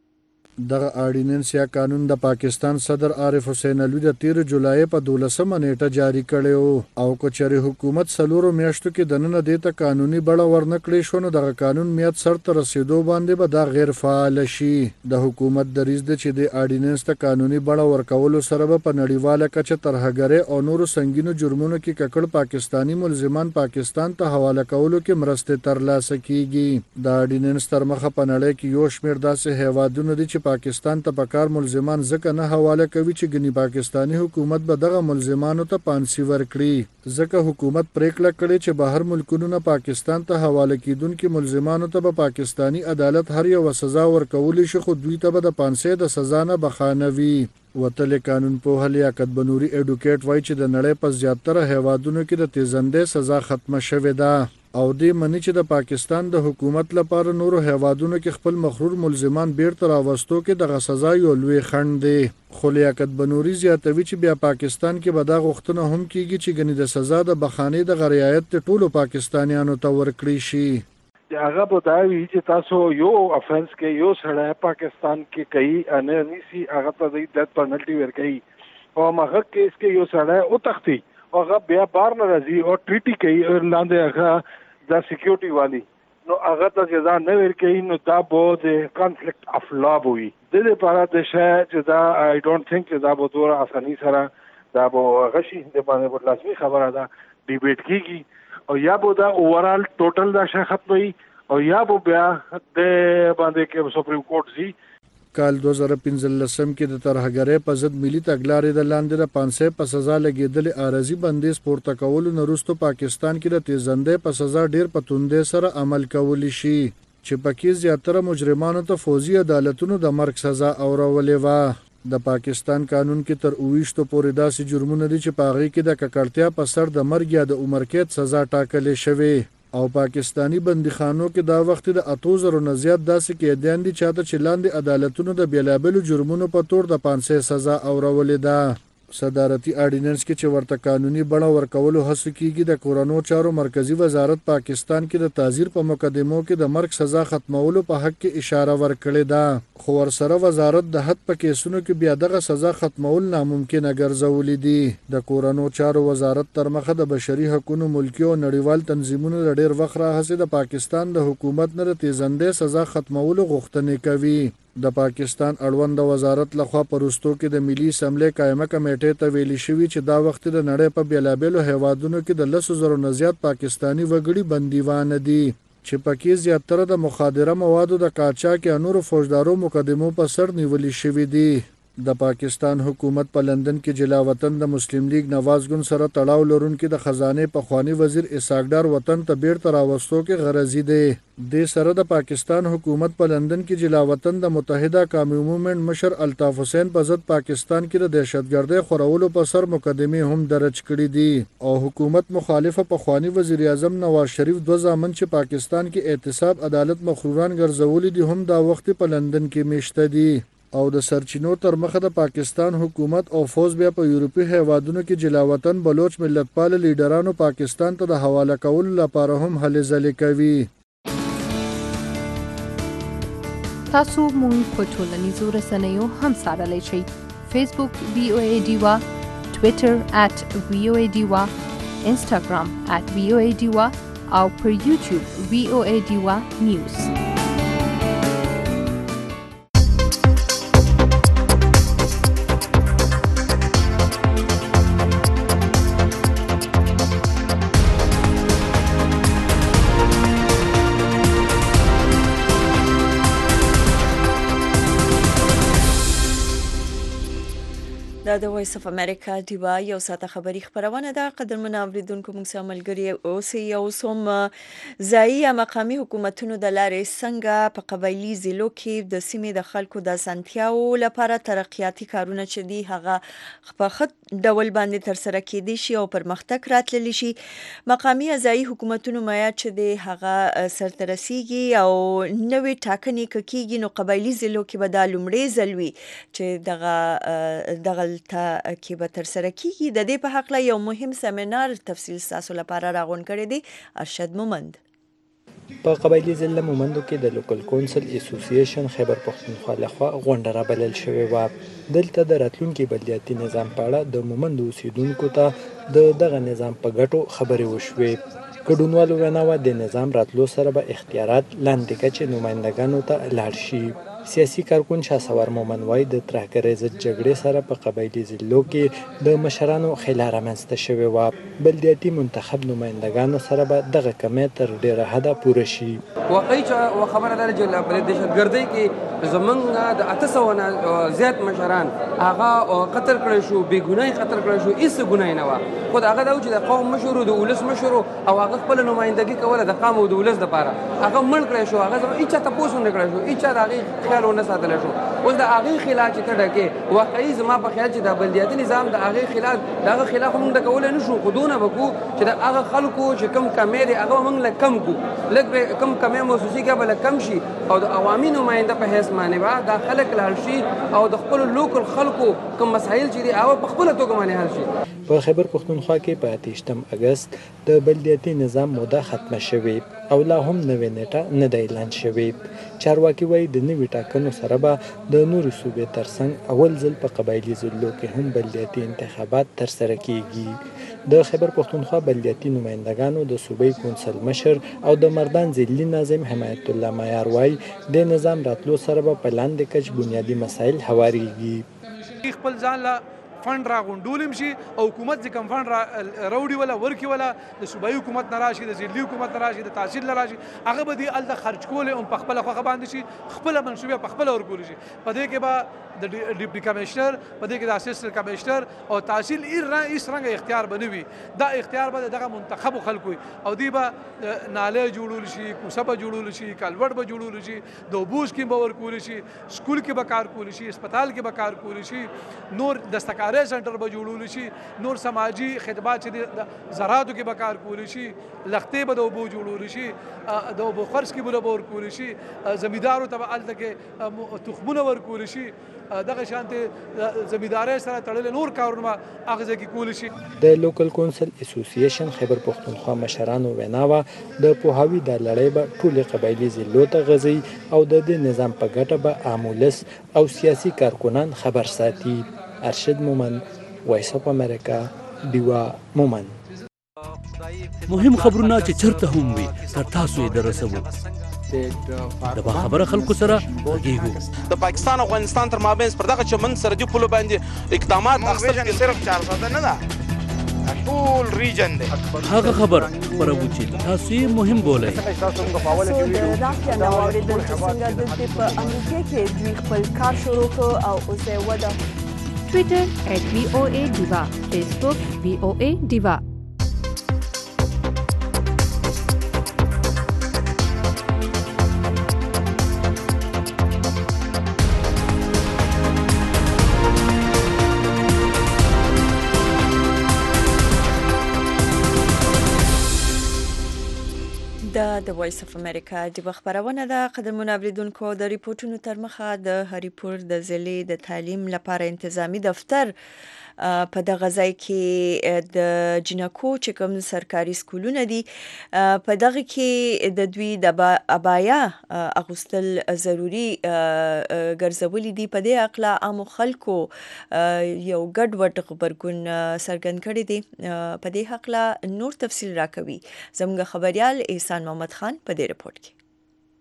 دغه اورډیننس یا قانون د پاکستان صدر عارف حسین علوی د 13 جولای په 12 نیټه جاری کړی او کچري حکومت سلورو میاشتو کې د نن د ته قانوني بڼه ورنکړې شو نو دغه قانون میاد سر ته رسیدو باندې به دا غیر فعال شي. د حکومت د ریز د چې د اورډیننس ته قانوني بڼه ورکولو سره په نړیواله کچه ترهګرۍ او نورو سنگینو جرمونو کې ککړ پاکستانی ملزمان پاکستان ته حواله کولو کې مرسته ترلاسه کیږي. د اورډیننس تر مخه په نړۍ کې یو شمېر داسې هیوادونه دي چې پاکستان ته پکار ملزمان ځکه نه حواله کوي چې ګنی پاکستانی حکومت به دغه ملزمانو ته پانسی ورکړي ځکه حکومت پریکړه کړې چې بهر ملکونو نه پاکستان ته حواله کیدونکو ملزمانو ته به پاکستانی عدالت هر یو سزا ورکول شي خو دوی ته به د پانسی د سزا نه بخانوي. وتل قانون په لیاقت بنوري اډوکیټ وایي چې د نړۍ په زیاتره هیوادونو کې د تیزندې سزا ختمه شوې ده او دې منی چې د پاکستان د حکومت لپاره نورو هیوادونو کې خپل مخرور ملزمان بیرته راوستو کې دغه سزا یو لوی خنډ دی. خو لیاقت بنوري زیاتوي چې بیا پاکستان کې به دا غوښتنه هم کیږي چې ګنې د سزا د بخانې د رعایت ټولو پاکستانیانو ته ورکړي شي. هغه به دا وي چې تاسو یو افنس کې یو سړی پاکستان کې کوي ان نیسی هغه ته د ډیث پنالټي ورکړي او هغه کیس کې یو سړی او تختی هغه بیا بار نه راځي او ټریټي کوي او لاندې هغه د سکیورټي والی نو هغه ته جزا نه ورکړي نو دا به د کانفلیکټ اف لا وي. د دې لپاره د شای چې دا آی ډونټ ثینک چې دا به ډوره اساني سره دا به غشي د باندې لازمي خبره ده ډیبیټ کیږي او یا به دا اوورال ټوټل دا شای ختمي او یا به بیا د باندې کې سپریم کورټ زی. کال 2015 کې د ترهګرۍ په ضد ملي تګلارې د لاندې د 500 په سزا لګیدل عارضی بندیز پورته کول نورستو پاکستان کې د تیزندې په سزا ډیر پتوندې سره عمل کول شي چې پکې زیاتره مجرمانو ته فوزي عدالتونو د مرګ سزا اورولې و. د پاکستان قانون کې تر 20 پورې داسې جرمونه دي چې پاغي کې د ککړتیا په سر د مرګ یا د عمر قید سزا ټاکلې شوې او پاکستانی بندیخانو کې دا وخت د 8000 نه زیات داسې قیدیان دي چې د لاندې عدالتونو د بیلابلو جرمونو په تور د 500 سزا اورولې ده. صدارتي اورډیننس کې چې ورته قانوني بڼه ورکولو هڅه کیږي د کورونو چارو مرکزی وزارت پاکستان کې د تعزیر په مقدمو کې د مرګ سزا ختمولو په حق کې اشاره ورکړې ده خو ورسره وزارت د حد په کیسونو کې بیا دغه سزا ختمول ناممکن ګرځولې دي. د کورونو چارو وزارت تر مخه د بشري حقوقو ملکی او نړیوال تنظیمونو د ډیر وخت راهسه د پاکستان د حکومت نه د تیزندې سزا ختمولو غوښتنې کوي. د پاکستان اړوند وزارت لخوا پروستو کې د ملي اسمبلی قائمه کمیټې ته ویلي شوی چې دا وخت د نړۍ په بیلابلو هیوادونو کې د 10,000 نه زیات پاکستانی وګړي بندیوان دي چې پکې زیاتره د مخدره موادو د قاچاق یا نورو فوجدارو مقدمو په سر نیولې شوی دي. د پاکستان حکومت په لندن کې جلا وطن د مسلم لیگ نواز ګوند سره تړاو لرونکي د خزانه په خوانی وزیر اسحاق ډار وطن ته بیرته راوستو کې غرضی دی. د سره د پاکستان حکومت په لندن کې جلا وطن د متحده قومي موومنټ مشر الطاف حسین په ضد پاکستان کې د دهشتګردۍ خورولو په سر مقدمه هم درج کړې دي او حکومت مخالفه په خوانی وزیر اعظم نواز شریف دوه ځامن چې پاکستان کې احتساب عدالت مخروران ګرځولي دي هم دا وخت په لندن کې میشته دي او د سرچینو تر مخه د پاکستان حکومت او فوج بیا په یورپی هیوادونو کې جلا وطن بلوچ ملتپال لیډرانو پاکستان ته د حواله کول لپاره هم هلې ځلې کوي. تاسو مونږ په ټولنیزو رسنیو هم سارلی شئ. فیسبوک VOA ډیوا، ټویټر @VOA ډیوا، انسټاګرام @VOA ډیوا او پر یوټیوب VOA ډیوا نیوز. د د وایس اف امریکا دیوا یو ساعته خبری خبرونه ده قدرمن اوریدونکو موږ سره ملګری اوسئ یو سوم ځایي یا مقامي حکومتونو د لارې څنګه په قبایلي ضلعو کې د سیمې د خلکو د اسانتیاو لپاره ترقیاتي کارونه چې دي هغه په خط ډول باندې تر سره کېدي شي او پرمختګ راتللی شي. مقامي ځایي حکومتونو معیار چې دی هغه سرته رسیږي او نوې ټاکنې کېږي نو قبایلي ضلعو کې به دا لومړی ځل وي چې دغه کې به تر سره کېږي. د دې په هکله یو مهم سیمینار تفصیل ستاسو لپاره راغونډ کړی دی. ارشد مومند په قبایلي ضلع مومندو کې د لوکل کونسل اسوسییشن خیبر پښتونخوا لخوا غونډه رابلل شوې وه. دلته د راتلونکي بلدیاتي نظام په اړه د مومندو اوسیدونکو ته دغه نظام په ګټو خبرې وشوې. ګډونوالو ویناوه د نظام راتلو سره به اختیارات لاندې کچې نمایندګانو ته لاړ شي. سیاسي کارکون شاسوار مومن وای د ترهګرۍ ضد جګړې سره په قبایلي ضلعو کې د مشرانو خلا رامنځته شوې وه. بلدیاتي منتخب نمایندګانو سره به دغه کمی تر ډیره حده پوره شي. واقعي خبره ده چې په دهشتګردۍ کې زمونږ د 800 نه زیات مشران هغه قتل کړی شو، بې ګناه قتل کړی شو، هیڅ ګناه نه وه. خو هغه دا چې د قوم مشر د ولس مشر او هغه خپل نمایندګي کوله د قوم او د ولس لپاره هغه مړ کړی شو. هغه هیڅ تاسو نه کړی شو، هیڅ هغه خیال ونه ساتل شو. اوس د هغه خلاف چې تډه کې واقعي زما په خیال چې د بلدیاتي نظام د هغه خلاف موږ د کول نه شو. خودونه وکړو چې د هغه خلکو چې کم کمې دي هغه موږ له کم کو لږ کم کمې موسسي کې بل کم شي او د عوامي نماینده په حیث باندې با د خلک لاړ شي او د خپل لوکل خلکو کوم مسایل چې دي هغه په خپل توګه باندې حل شي. په خیبر پښتونخوا کې په 28 اگست د بلدیاتي نظام موده ختمه شوې او لا هم نوې نیټه نه دی اعلان شوې. چارواکي وایي د نوي ټاکنو سره به د نورو صوبې ترڅنګ اول ځل په قبایلي ضلعو کې هم بلدیاتي انتخابات ترسره کیږي. د خیبر پښتونخوا بلدیاتي نمایندګانو د صوبې کونسل مشر او د مردان ضلعي ناظم حمایت الله معیار وایي د نظام راتلو سره به په لاندې کچ بنیادي مسایل هوارېږي. خپل ځان له فند را غونډولم شي او حکومت چې کوم فند راوړي ولا ورکی ولا د صوبایي حکومت نه راشي، د ضلعي حکومت نه راشي، د تحصیل نه راشي، هغه به دی الته خرج کول او په خپل خوخه باندې شي، خپل منصوبه په خپل ورکول شي. په دې کې به د ډیپټي کمشنر، په دې کې د اسسټنټ کمشنر او تحصیل هیڅ رنګ اختیار بنوي. دا اختیار به دغه منتخب خلکو او دی به ناله جوړول شي، کوڅه به جوړول شي، کالورټ به جوړول شي، د اوبو سکیم به ورکول شي، سکول کې به کار کول شي، هسپتال کې به کار کول شي، نور دستکاری سنټر به جوړول شي، نور سماجی خدمات چې د زراعتو کې به کار کول شي، لختې به د اوبو جوړول شي، د اوبو خرڅ کې به ورکول شي، زمیندارو ته به الته کې تخمونه ورکول شي. دغه شانته زمیندارۍ سره تړل نور کارونه اغزه کې کول شي. د لوکل کونسل اسوسییشن خیبر پښتونخوا مشرانو ویناوه د پوهاوی د لړۍ به ټولې قبایلي ضلعو ته غځي او د دې نظام په ګټه به عامولس او سیاسي کارکنان خبر ساتي. ارشد مومند، وایس اف امریکا، دیوا مومند. مهم خبرونه چې چرته هم وي تر تاسو یې درسوو. د باخبره خلکو سره غږیږو. د پاکستان او افغانستان تر مابین پر دغه چمن سرحدي پولو باندې اقدامات اخیستل صرف 400 نه ده، ټول ریجن دی. هغه خبر خبرو چې تاسو یې مهم بولئ. د رافیا نو اوریدل چې څنګه د په امریکا کې دوی خپل کار شروع کړ او اوس یې وده. Twitter @VOA Diva, Facebook VOA Diva. د وایس اف امریکا د خبرونه ده. قدرمن اوریدونکو د ریپورتونو تر مخه د هریپور د ضلع د تعلیم لپاره انتظامی دفتر په دغه ځای کې د جنکو چې کوم سرکاري سکولونه دي په دغه کې د دوی د ابایا اغوستل ضروری ګرځولې دي. په دې اقلا عام خلکو یو ګډ وډ خبرګون څرګند کړی دی. په دې اقلا نور تفصیل راکوي زموږ خبريال احسان محمد خان په دې رپورت کې.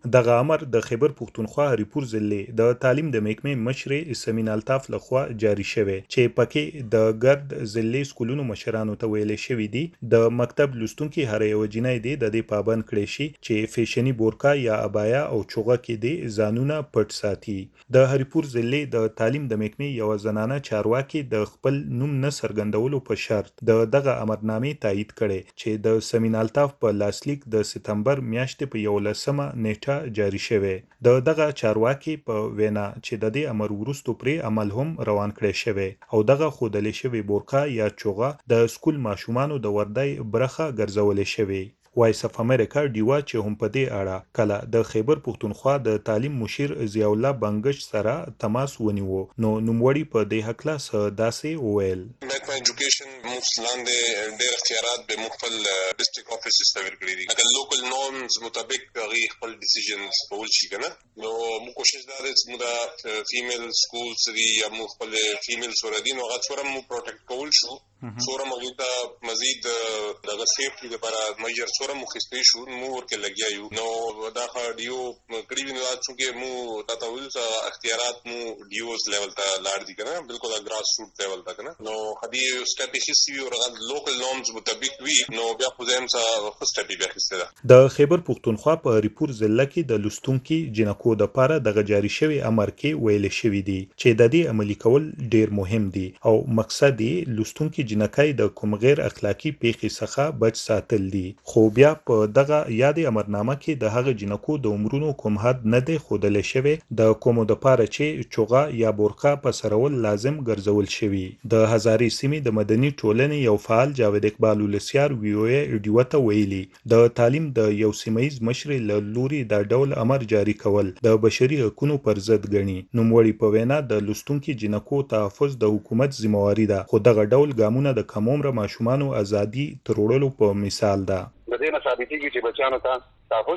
دغه امر د خیبر پښتونخوا هریپور ضلع د تعلیم د محکمې مشر سمین الطاف لخوا جاری شوی چې پکې د ګرد ضلع سکولونو مشرانو ته ویل شوی دی د مکتب لوستونکي هر یو جنۍ دی د دې پابند کړي شي چې فیشنی بورکا یا ابایا او چوغه کې دی ځانونه پټ ساتي د هریپور ضلع د تعلیم د محکمې یو زنانه چارواکي د خپل نوم نه څرګندولو په شرط دغه امرنامې تایید کړي چې د سمین الطاف په لاسلیک د سپتمبر میاشتې په 11مه نیټه جاری شوه دغه چارواکي په وینا چې د دې امر وروسته پرې عمل هم روان کړی شوی او دغه خودلې شوی بورکا یا چوغه د سکول ماشومانو د وردای برخه ګرځولې شوی وایس اف امریکا ډیوا چې هم په دې اړه کله د خیبر پښتونخوا د تعلیم مشیر ضیاء الله بنگش سره تماس ونیو نو نوموړي په دې حق لا داسې وویل محکمه ایجوکیشن مفصلان د ډېر اختیارات به مخفل ډیسټریکټ افیسز ته ورکړي دي اگر لوکل نورمز مطابق غي خپل ډیسیژنز په ول شي کنه نو موږ کوشش دا ده چې موږ فیمیل سکولز دی یا موږ خپل فیمیل سورادین او غوړم موږ پروټیکټ کول شو سوره مغیتا مزید دغه سیفټي لپاره میجر سوره مخستې شو مو ورکه لګیایو نو دا ډیو قریب نه چې مو تاسو ول اختیارات مو ډیوز لیول ته لاړ دي کنه بالکل گراس روټ لیول ته کنه نو خدي سټیپیشس وی او لوکل نورمز مطابق وی نو بیا خو زم څه خستې بیا خسته د خیبر پښتونخوا په هریپور ضلع کې د لستونکو جنکو د لپاره د جاری شوی امر کې ویل شوی دی چې د دې عملی کول ډیر مهم دي او مقصد یې لستونکو جنکای د کوم غیر اخلاقی پیښې څخه بچ ساتل دي خو بیا په دغه یادې امرنامه کې د هغه جنکو د عمرونو کوم حد نه دی خودل شوی د کومو د پاره چې چوغه یا بورقه په سرول لازم ګرځول شوی د هزاري سیمې د مدني ټولنې یو فعال جاوید اقبال ولسیار ویو ډیوته ویلي د تعلیم د یو سیمایز مشر له لوري د ډول امر جاری کول د بشري حقوقو پر ضد غني نوموړي په وینا د لستونکو جنکو تحفظ د حکومت ذمہواری ده خو دغه ډول ګامونه د کم عمر ماشومانو ازادي ترورلو په مثال ده د دې مصابيتي چې بچانو ته تحفظ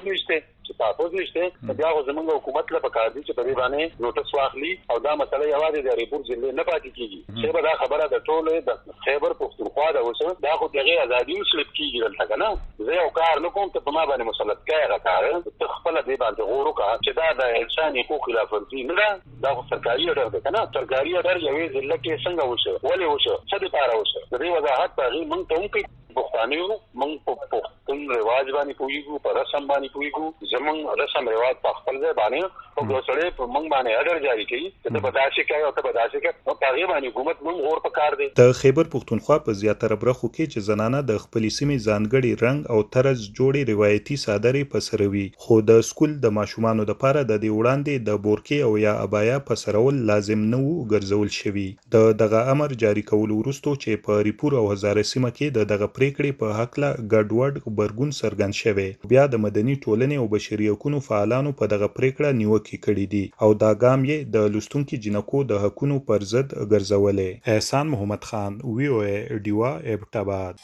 نشته بیا زموږ حکومت له پکار دي چې په دې باندې نوټس واخلي او دا مسله یوازې د هریپور ضلع نه پاتې کیږي چې به دا خبره د ټولو د خیبر پښتونخوا د اوسه دا خو دغه ازادي وسلب کیږي دلته کنه زه یو کار نه کوم ته په ما باندې مسلط کړه کار ته خپل دې باندې غوړو کا چې دا د انساني حقوق خلاف ورزي نه دا خو سرکاري اډر ده کنه سرکاري اډر یوې ضلع کې څنګه وشه ولې وشه څه دې پاره وشه د دې وضاحت په مونږ ته کوم پښتانیو مونږ په پښتون رواج باندې پویګو په رسم باندې پویګو زمونږ رسم رواج په خپل ځای باندې او ګوسړې په مونږ باندې اډر جاری کړي چې په داسې کې او په داسې کې او په هغه باندې حکومت مونږ اور پکار دي د خیبر پښتونخوا په زیاتره برخو کې چې زنانه د خپل سیمې ځانګړي رنگ او طرز جوړي روایتي صادرې پسروي خو د سکول د ماشومانو لپاره د دې وړاندې د بورکي او یا ابایا پسرول لازم نه وو ګرځول شوی دغه امر جاری کول وروسته چې په هریپور او هزاره سیمه کې دغه پریکړې په حق لا ګډوډ خبرګون څرګند شوی بیا د مدني ټولنې او بشري حقوقو فعالانو په دغه پریکړه نیوکه کړې دي او دا ګام یې د لستونکو جنکو د حقوقو پر ضد ګرځولې احسان محمد خان وی او ډیوا ابټاباد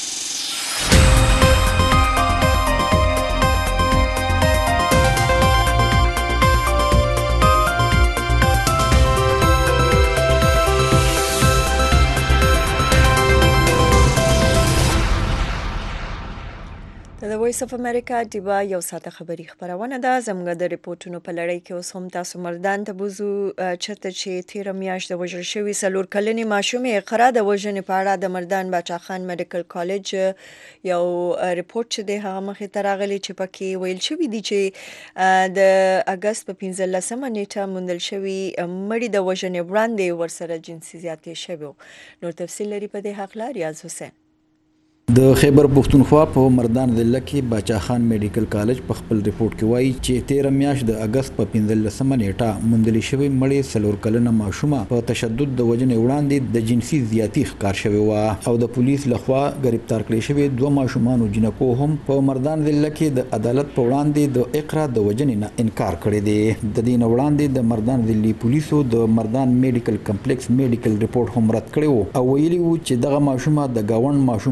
د وایس اف امریکا دیوا یو ساعته خبری خبرونه ده زموږ د ریپورتونو په لړۍ کې اوس هم تاسو مردان ته بوزو چته چې 13 میاشت د وژل شوی سلور کلنې ماشومې اقرا د وژنې په اړه د مردان باچا خان میډیکل کالج یو ریپورت چې د هغه مخې ته راغلی چې پکې ویل شوی دی چې د اگست په 15مه نیټه موندل شوی مړی د وژنې وړاندې ورسره جنسي زیاتې شوی نور تفصیل لري په دې حق لري ریاض حسین د خیبر پښتونخوا په مردان ضلع کې باچا خان میډیکل کالج په خپل ریپورت کې وایي چې 13 میاشت د اگست په 15مه نیټه موندل شوی مړی سلور کلنه ماشومه په تشدد د وجنې وړاندې د جنسي زیاتی ښکار شوی و او د پولیس لخوا گرفتار کړی شوی دوه ماشومانو جنکو هم په مردان ضلع کې د عدالت په وړاندې د اقرا د وجنې نه انکار کړی دی د دې نه وړاندې د مردان ضلعي پولیسو د مردان میډیکل کمپلیکس میډیکل ریپورت هم رد کړی او ویلي و چې دغه ماشومه د گاوند ماشومانو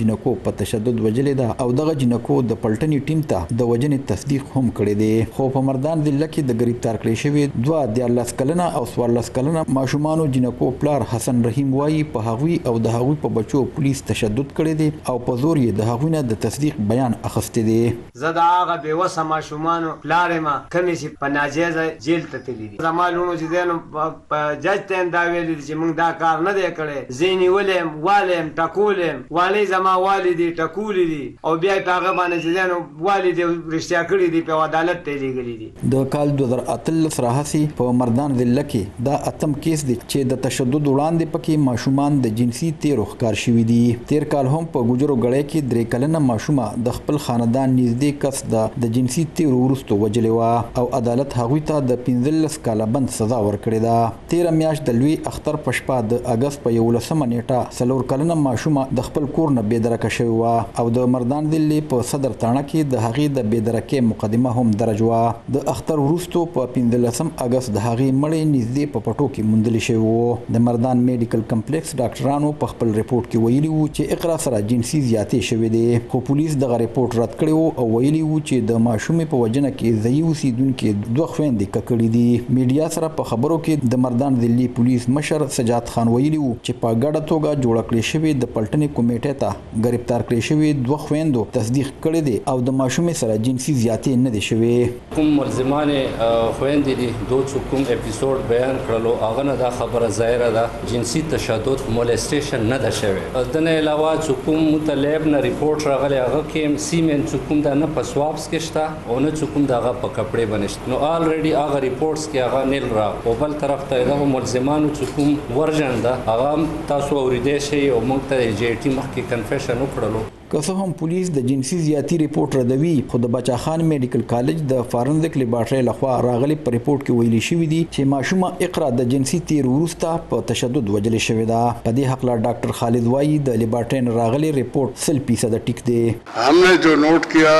جنکو په تشدد وجلې ده او دغه جنکو د پلټنې ټیم ته د وجنې تصدیق هم کړی دی. خو په مردان ضلع کې د گرفتار کړی شوی 14 کلنه او 14 کلنه ماشومانو جنکو پلار حسن رحیم وایي په هغوی او د هغوی په بچو پولیس تشدد کړی دی او په زور یې د هغوی نه د تصدیق بیان اخیستی دی. زه د هغه بېوسه ماشومانو پلار یم کومې چې په ناجیزه جیل ته تللي دي. زما لوڼو چې دی نو په جج ته هم دا ویلي دي چې موږ دا کار نه دی کړی. زه یې نیولی یم والی یم ټکولی یم والۍ زما والي دي ټکولي دي او بیا یې په هغه باندې چې دی نو والي دي رښتیا کړي دي په عدالت ته یې لیږلي دي. د کال 2018 راهیسې په مردان ضلع کې دا اتم کیس دی چې د تشدد وړاندې پکې ماشومان د جنسي تیرو ښکار شوي دي. تیر کال هم په ګوجرو ګړی کې 3 کلنه ماشومه د خپل خاندان نږدې کس د جنسي تیرو وروسته وجلې وه او عدالت هغوی ته د 15 کاله بند سزا ورکړې ده. 13 میاشت د لوی اختر په شپه د اګست په 11 نیټه 4 کلنه ماشومه د خپل کور نه بېدرکه شوې وه او د مردان ضلع په صدر تاڼه کې د هغې د بېدرکۍ مقدمه هم درج وه. د اختر وروسته په 15 اګست د هغې مړی نږدې په پټو کې موندلی شوی و. د مردان میډیکل کمپلیکس ډاکټرانو په خپل ریپورت کې ویلي وو چې اقرا سره جنسي زیاتې شوې دي خو پولیس دغه ریپورت رد کړی وو او ویلي وو چې د ماشومې په وجنه کې ځایي اوسیدونکي 2 خویندې ککړې دي. میډیا سره په خبرو کې د مردان ضلعي پولیس مشر سجاد خان ویلي وو چې په ګډه توګه جوړه کړې شوې د پلټنې کمیټې ته گرفتار کړې شوې 2 خویندو تصدیق کړی دی او د ماشومې سره جنسي زیاتې نه دي شوې. کوم ملزمان خویندې دي دوی چې کوم اپیزود بیان کړلو هغه نه دا خبره ظاهره ده جنسي تشدد مولسټیشن نه ده شوی. د نه علاوه چې کوم متلعب نه ریپورت راغلی هغه کې سیمن چې کوم دا نه په سوابس کې شته او نه چې کوم دغه په کپړې باندې نو آلریډي هغه ریپورتس کې هغه نیل را او بل طرف ته دغه ملزمانو چې کوم ورژن ده هغه تاسو اوریدئ شئ او موږ ته جی ټي مخکې کنفیشن وکړلو. که څه هم پولیس د جنسي زیاتی ریپورت ردوي خو د بچا خان میډیکل کالج د فارنزیک لیبارټري لخوا راغلي په ریپورت کې ویلي شوی دی چې ماشومه اقرا د جنسي تیر وروسته په تشدد وجلې شوې ده. په دې حق لا ډاکټر خالد وایي د لیبارټري راغلي ریپورت 100% ټیک دی. हमने जो नोट किया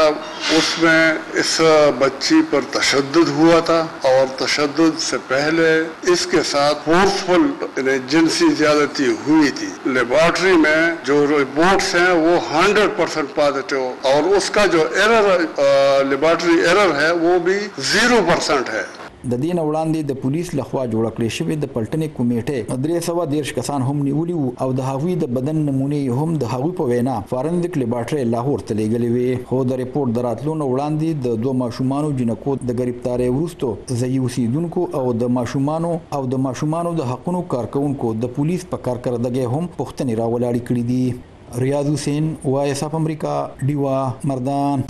उसमें इस बच्ची पर तशद्दुद हुआ था और तशद्दुद से पहले इसके साथ फोर्सफुल जिनसी ज्यादती हुई थी. लेबॉर्ट्री में जो रिपोर्ट्स हैं वो 100% पॉजिटिव और उसका जो एरर लेबॉर्ट्री एरर है वो भी 0% है. د دین وړاندې د پولیس لخوا جوړ کړی شوی د پلټنې کمیټې 313 کسان هم نیولي وو او د هغوی د بدن نمونې هم د هغوی په وینا فارنزیک لیبارټري لاهور ته لیږلې وي. خو د ریپورت دراتلو نه وړاندې د 2 ماشومانو جنکو د گرفتارۍ وروسته ځایي اوسیدونکو او د ماشومانو د حقونو کارکونکو د پولیس په کارکردګۍ هم پوښتنې راولاړې کړې دي. ریاض حسین وایس اف امریکا ډیوا مردان.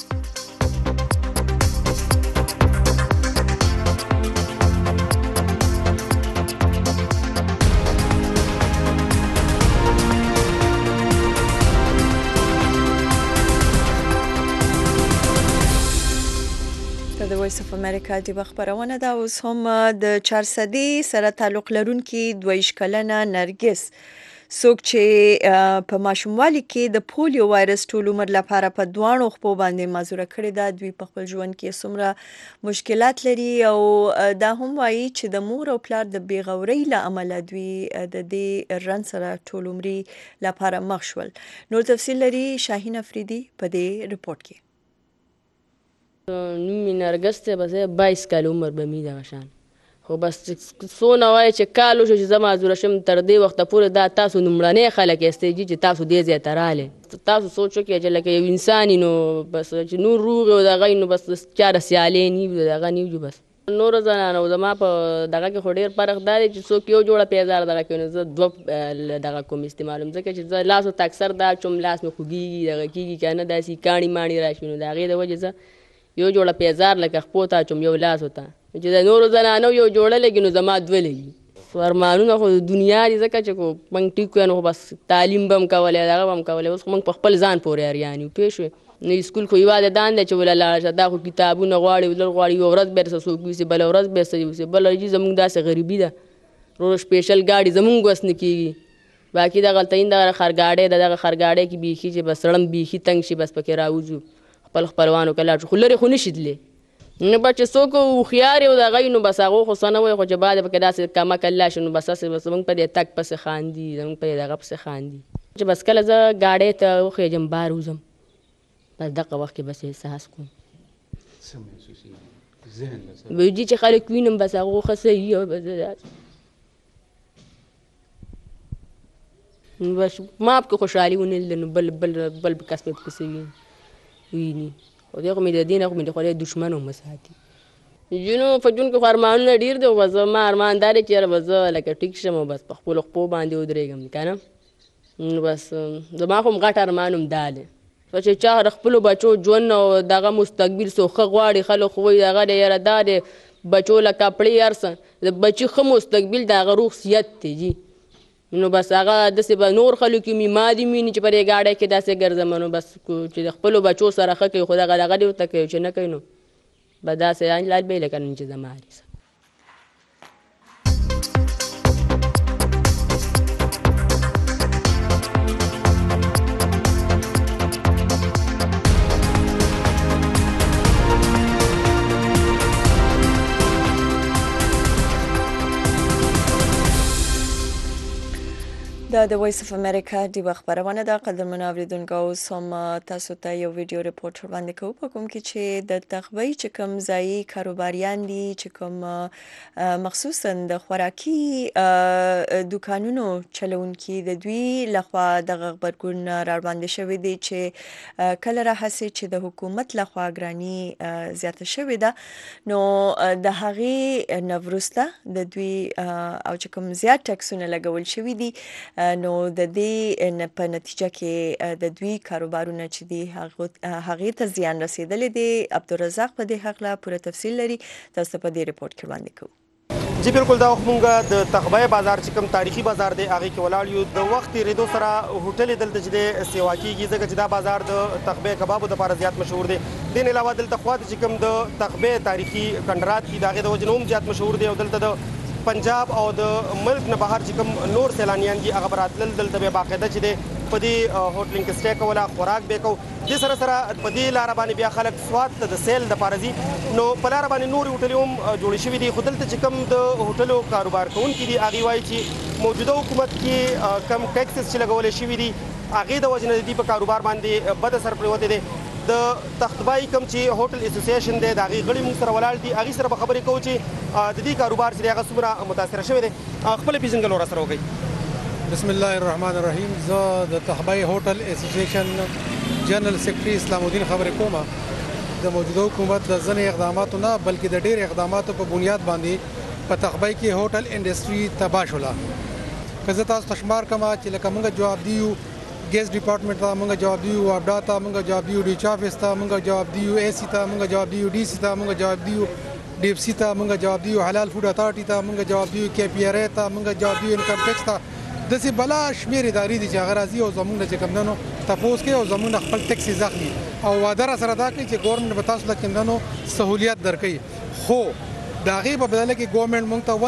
د وایس اف امریکا د خبرونه دا اوس هم د 400 سره تعلق لرونکي 22 کلنه نرګس څوک چې په ماشوموالي کې د پولیو وایرس ټول عمر لپاره په دوانو خپو باندې معذوره کړې ده. دوی په خپل ژوند کې څومره مشکلات لري او دا هم وایي چې د مور او پلار د بیغورۍ له امله دوی د دې رن سره ټول عمري لپاره مخ شول. نور تفصیل لري شاهین افریدي په دې رپورت کې. نومي نرګس ته بس 22 کال عمر به می دغه شان خو بس څونه وایي چې کال وشو چې زه معذوره شم تر دې وخته پورې دا تاسو لومړنی خلک یاستئ چې تاسو دې ځای ته راغلئ. تاسو سوچ وکړئ چې لکه یو انسان نو بس چې نور روغ او دغه نو بس چاره سیالې نه دغه نیو بس نور زنانو زما په دغه کې خو ډېر فرق دا دی چې څوک یو جوړه پیزار دغه کوي نو زه 2 دغه کوم استعمالوم ځکه چې زه لاسو ته اکثر دا چوم لاس مې خوږېږي دغه کېږي که نه داسې کاڼي ماڼي راشي نو د هغې د وجې زه یو جوړه پیزار لکه خپو ته اچوم یو لاس ته چې د نورو زنانو یو جوړه لګي نو زما 2 لګي. ارمانونه خو د دنیا دي ځکه چې خو موږ ټیک نو خو بس تعلیم به هم کولی دغه به هم کولی اوس خو موږ په خپل ځان پورې اریان یو پوه شوې نو سکول خو یوازې دا نه دی چې وله لاړه شه دا خو کتابونه غواړي ولر غواړي یوه ورځ به درسه څوک یوسي بله ورځ به درسه یوسي بله ورځ زموږ داسې غریبي ده روز سپیشل ګاډي زموږ وس نه کېږي باقي دغه هلته دغه خرګاډۍ ده دغه خرګاډۍ کې بیخي چې بس رړم بیخي تنګ شي بس پکې راوځو خپل خپلوانو کې لاړ شو خو لرې خو نه شي تللی نو به چې څوک هوښیار یو د هغوی نو بس هغو خو څه نه وایي خو چې بعد پکې داسې کمک الله شي نو بس هسې بس زموږ په دې تګ پسې خاندي زموږ په دې دغه پسې خاندي چې بس کله زه ګاډۍ ته وخېږم بار وځم بس دغه وخت کې بس احساس کوم ویجي چې خلک وینم بس هغه ښه صحي او بس ما په خوشحالي ونه لیدل نو بل کس مې پسې ویني خو دې خو مې د دې نه خو مې د خدای دښمن هم وساتي جنو په ژوند کې خو ارمانونه ډېر دي خو زما ارمان دا دی چې یاره به زه لکه ټیک شم او بس په خپلو خپو باندې ودرېږم که نه نو بس زما خو غټ ارمان هم دا دی چې چا د خپلو بچو ژوند او دغه مستقبل څو ښه غواړي خلک خو وایي دغه دی یاره دا دی بچو له کپړې هر څه د بچي ښه مستقبل د هغه روغ صحت دی جي نو بس هغه داسې به نور خلکو مې ما دې ویني چې په دې ګاډۍ کې داسې ګرځم نو بس چې د خپلو بچو سره ښه کوي خو دغه دې ورته کوي چې نه کوي نو به داسې لال به یې لکه نن چې زما دا د وایس اف امریکا ډیوه خبرونه ده قدرمنو اوریدونکو اوس هم تاسو ته یو ویډیو ریپورټ وړاندې کوو په کوم کې چې د تخبۍ چې کوم ځایي کاروباریان دي چې کوم مخصوصا د خوراکي دوکانونو چلونکي د دوی لخوا دغه غبرګون راوړاندې شوی دی چې کله راهسي چې د حکومت لخوا ګرانی زیاته شوې ده نو د هغې نه وروسته د دوی او چې کوم زیات ټکسونه لګول شوي دي نو د دې په نتیجه کې د دوی کاروبارونه چې دي هغه ته زیان رسیدلی دی. عبدالرزاق په دې حق لا پوره تفصیل لري تاسو په دې ریپورت کې وړاندې کوو. جی بالکل دا موږ د تخبۍ بازار چې کوم تاریخي بازار دی هغه کې ولاړ یو د وخت ریدو سره هوټل دلته چې سیوا کیږي ځکه چې دا بازار د تخبۍ کبابو لپاره زیات مشهور دی. دین علاوه دلته خو چې کوم د تخبۍ تاریخي کندرات کی داغه د وجنوم زیات مشهور دی او دلته د پنجاب او د ملک نه بهر چې کوم نور سیلانیان دي هغه براتل دلته به باقاعده چې دی په دې هوټلینګ کې سټے کوله خوراک به کو د سره سره په دې لار باندې بیا خلک سواد د سیل د پارزي نو په لار باندې نور هوټلوم جوړ شوی دي خو دلته چې کوم د هوټلو کاروبار کوونکي دي هغه وایي چې موجوده حکومت کې کم ټیکسز چې لګول شوی دي هغه د وجنه دي په کاروبار باندې بد اثر پروت دي. د تختبای کوم چې هوټل اسوسییشن دی دا غي غړي موږ سره ولاړ دي هغه سره خبرې کوو چې د دې کاروبار چې هغه څومره متاثر شوی دی خپل پیژنګل ور سره وکړي. بسم الله الرحمن الرحیم. زه د تختبای هوټل اسوسییشن جنرال سیکریټری اسلام الدین خبرې کوم. د موجوده حکومت د ځنې اقداماتو نه بلکې د ډېر اقداماتو په بنیاد باندې په تختبای کې هوټل انډستری تباہ شوله. که زه تاسو ته شمار کړم چې لکه موږ جواب دیو ګیس ډپارټمنټ ته موږ جواب دیو ابډا ته موږ جواب دیو ډیچ افیس ته موږ جواب دیو ای سی ته موږ جواب دیو ډي سی ته موږ جواب دیو ډیپ سی ته موږ جواب دیو حلال فود اتھارټي ته موږ جواب دیو کې پی آر ای ته موږ جواب دیو انکم ټیکس ته دسي بلا شمیر ادارې دي چې هغه راځي او زموږ چې کمندنو تاسو کې او زموږ خپل ټیکس ځخلي او وعده سره دا کوي چې ګورنمنت به تاسو له کمندنو سہولیت درکړي خو دا غي په بدله کې ګورنمنت موږ ته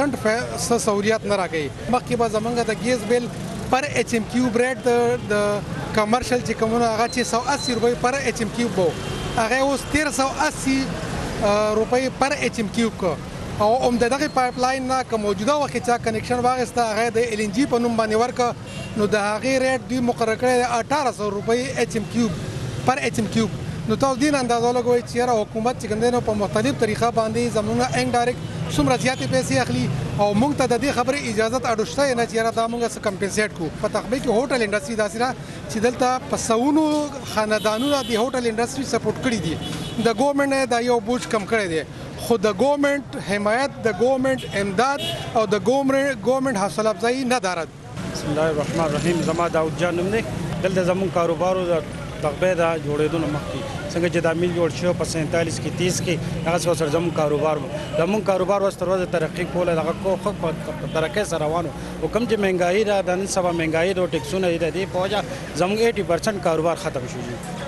1% سہولیت نه راکړي. مخکې به زموږ د ګیس بیل پر ایچ ایم کیوب ریټ د کمرشل چې کومه هغه 680 روپۍ پر ایچ ایم کیوب وو هغه اوس 1380 روپۍ پر ایچ ایم کیوب کو او دغه پایپ لاین نه کوم موجوده وخت چې کنیکشن واغسته هغه د ال ان جی په نوم باندې ورک نو د هغه ریټ دوی مقرر کړی 1800 روپۍ ایچ ایم کیوب پر ایچ ایم کیوب. نو تاسو دین اندازه لګوي چې را حکومت چې ګندنه په مختلف طریقه باندې زمونږه انډایرکټ څومره زیاتې پیسې اخلي او موږ ته د دې خبرې اجازه اډوشته نه چې را دا موږ څه کمپنسیټ کو. په تخبۍ کې هوټل انډستری داسې را چې دلته په سونو خاندانونو د هوټل انډستری سپورټ کړی دي. د ګورنمنت دا یو بوج کم کړی دی خو د ګورنمنت حمایت د ګورنمنت امداد او د ګورنمنت حوصله افزایی نه دارد. بسم الله الرحمن الرحیم. زما داود جان نوم دی. دلته زمون کاروبارو د تخبۍ دا جوړېدو نه مخکې څنګه چې دا میل جوړ شو په 47 کې 30 کې هغه څو سره زمون کاروبار وس تر ورځ ترقی کوله هغه کو خو په ترقی سره روانو او کوم چې مهنګایي را د نن سبا مهنګایي د ټیکسونه دي په وجه زمون 80% کاروبار ختم شو.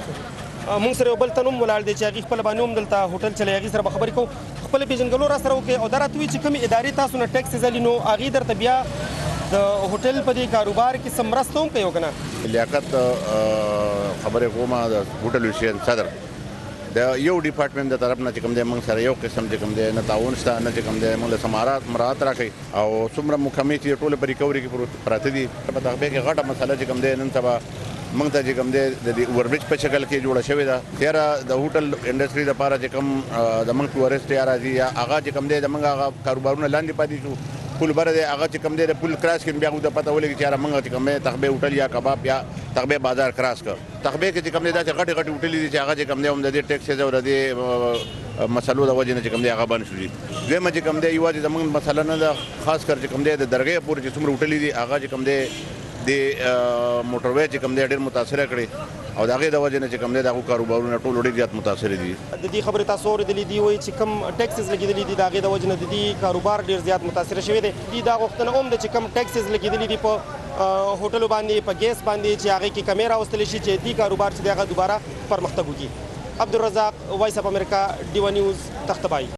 موږ سره بل تنوم ولاړ دي چې هغه خپل باندې هم دلته هوټل چلے هغه سره خبرې کوو خپل پیژنګلو را سره وکي او دراتوي چې کوم ادارې تاسو نه ټیکس زلینو هغه درته بیا د هوټل په دې کاروبار کې سمرستوم کوي کنه. لیاقت خبرې کومه د هوټل وشین صدر د یو ډپارټمنټ د طرف نه چې کوم دی موږ سره یو قسم چې کوم دی نه تعاون شته نه چې کوم دی موږ له سمارات مراعات راکړي او څومره محکمې چې ټول په ریکوري کې پراته دي په تغبې کې غټه مسله چې کوم دی نن سبا موږ ته چې کوم دی د اوربرج په شکل کې جوړه شوې ده یاره د هوټل انډستری لپاره چې کوم د موږ ټورست یا راځي یا هغه چې کوم دی د موږ هغه کاروبارونه لاندې پاتې شو پل بره دی هغه چې کوم دی د پل کراس کې بیا د پته ولګي چې یاره موږ چې کوم دی تغبې هوټل یا کباب یا تغبې بازار کراس کړ تغبې کې چې کوم دی دا چې غټي هوټل دي چې هغه چې کوم دی هم د دې ټیکس او د دې مسلو د وجې نه چې کوم دی هغه بند شو دي دویمه چې کوم دی یوازې زموږ مسله نه ده خاص کر چې کوم دی د درګۍ پورې چې څومره هوټل دي هغه چې کوم دی د موټروي چې کوم دی ډېر متاثره کړي او د هغې د وجې نه چې کوم دی د هغو کاروبارونه ټول ډېر زیات متاثره دي د دې خبرې تاسو اورېدلې دي وایي چې کوم ټیکسز لګېدلي دي د هغې د وجې نه د دې کاروبار ډېر زیات متاثره شوی دی دوی دا غوښتنه هم ده چې کوم ټیکسز لګېدلي دي په هوټلو باندې په ګیس باندې چې هغې کې کمې راوستلی شي چې دې کاروبار چې دی هغه دوباره پرمختګ وکړي عبدالرزاق وایس اف امریکا ډیوه نیوز تختبای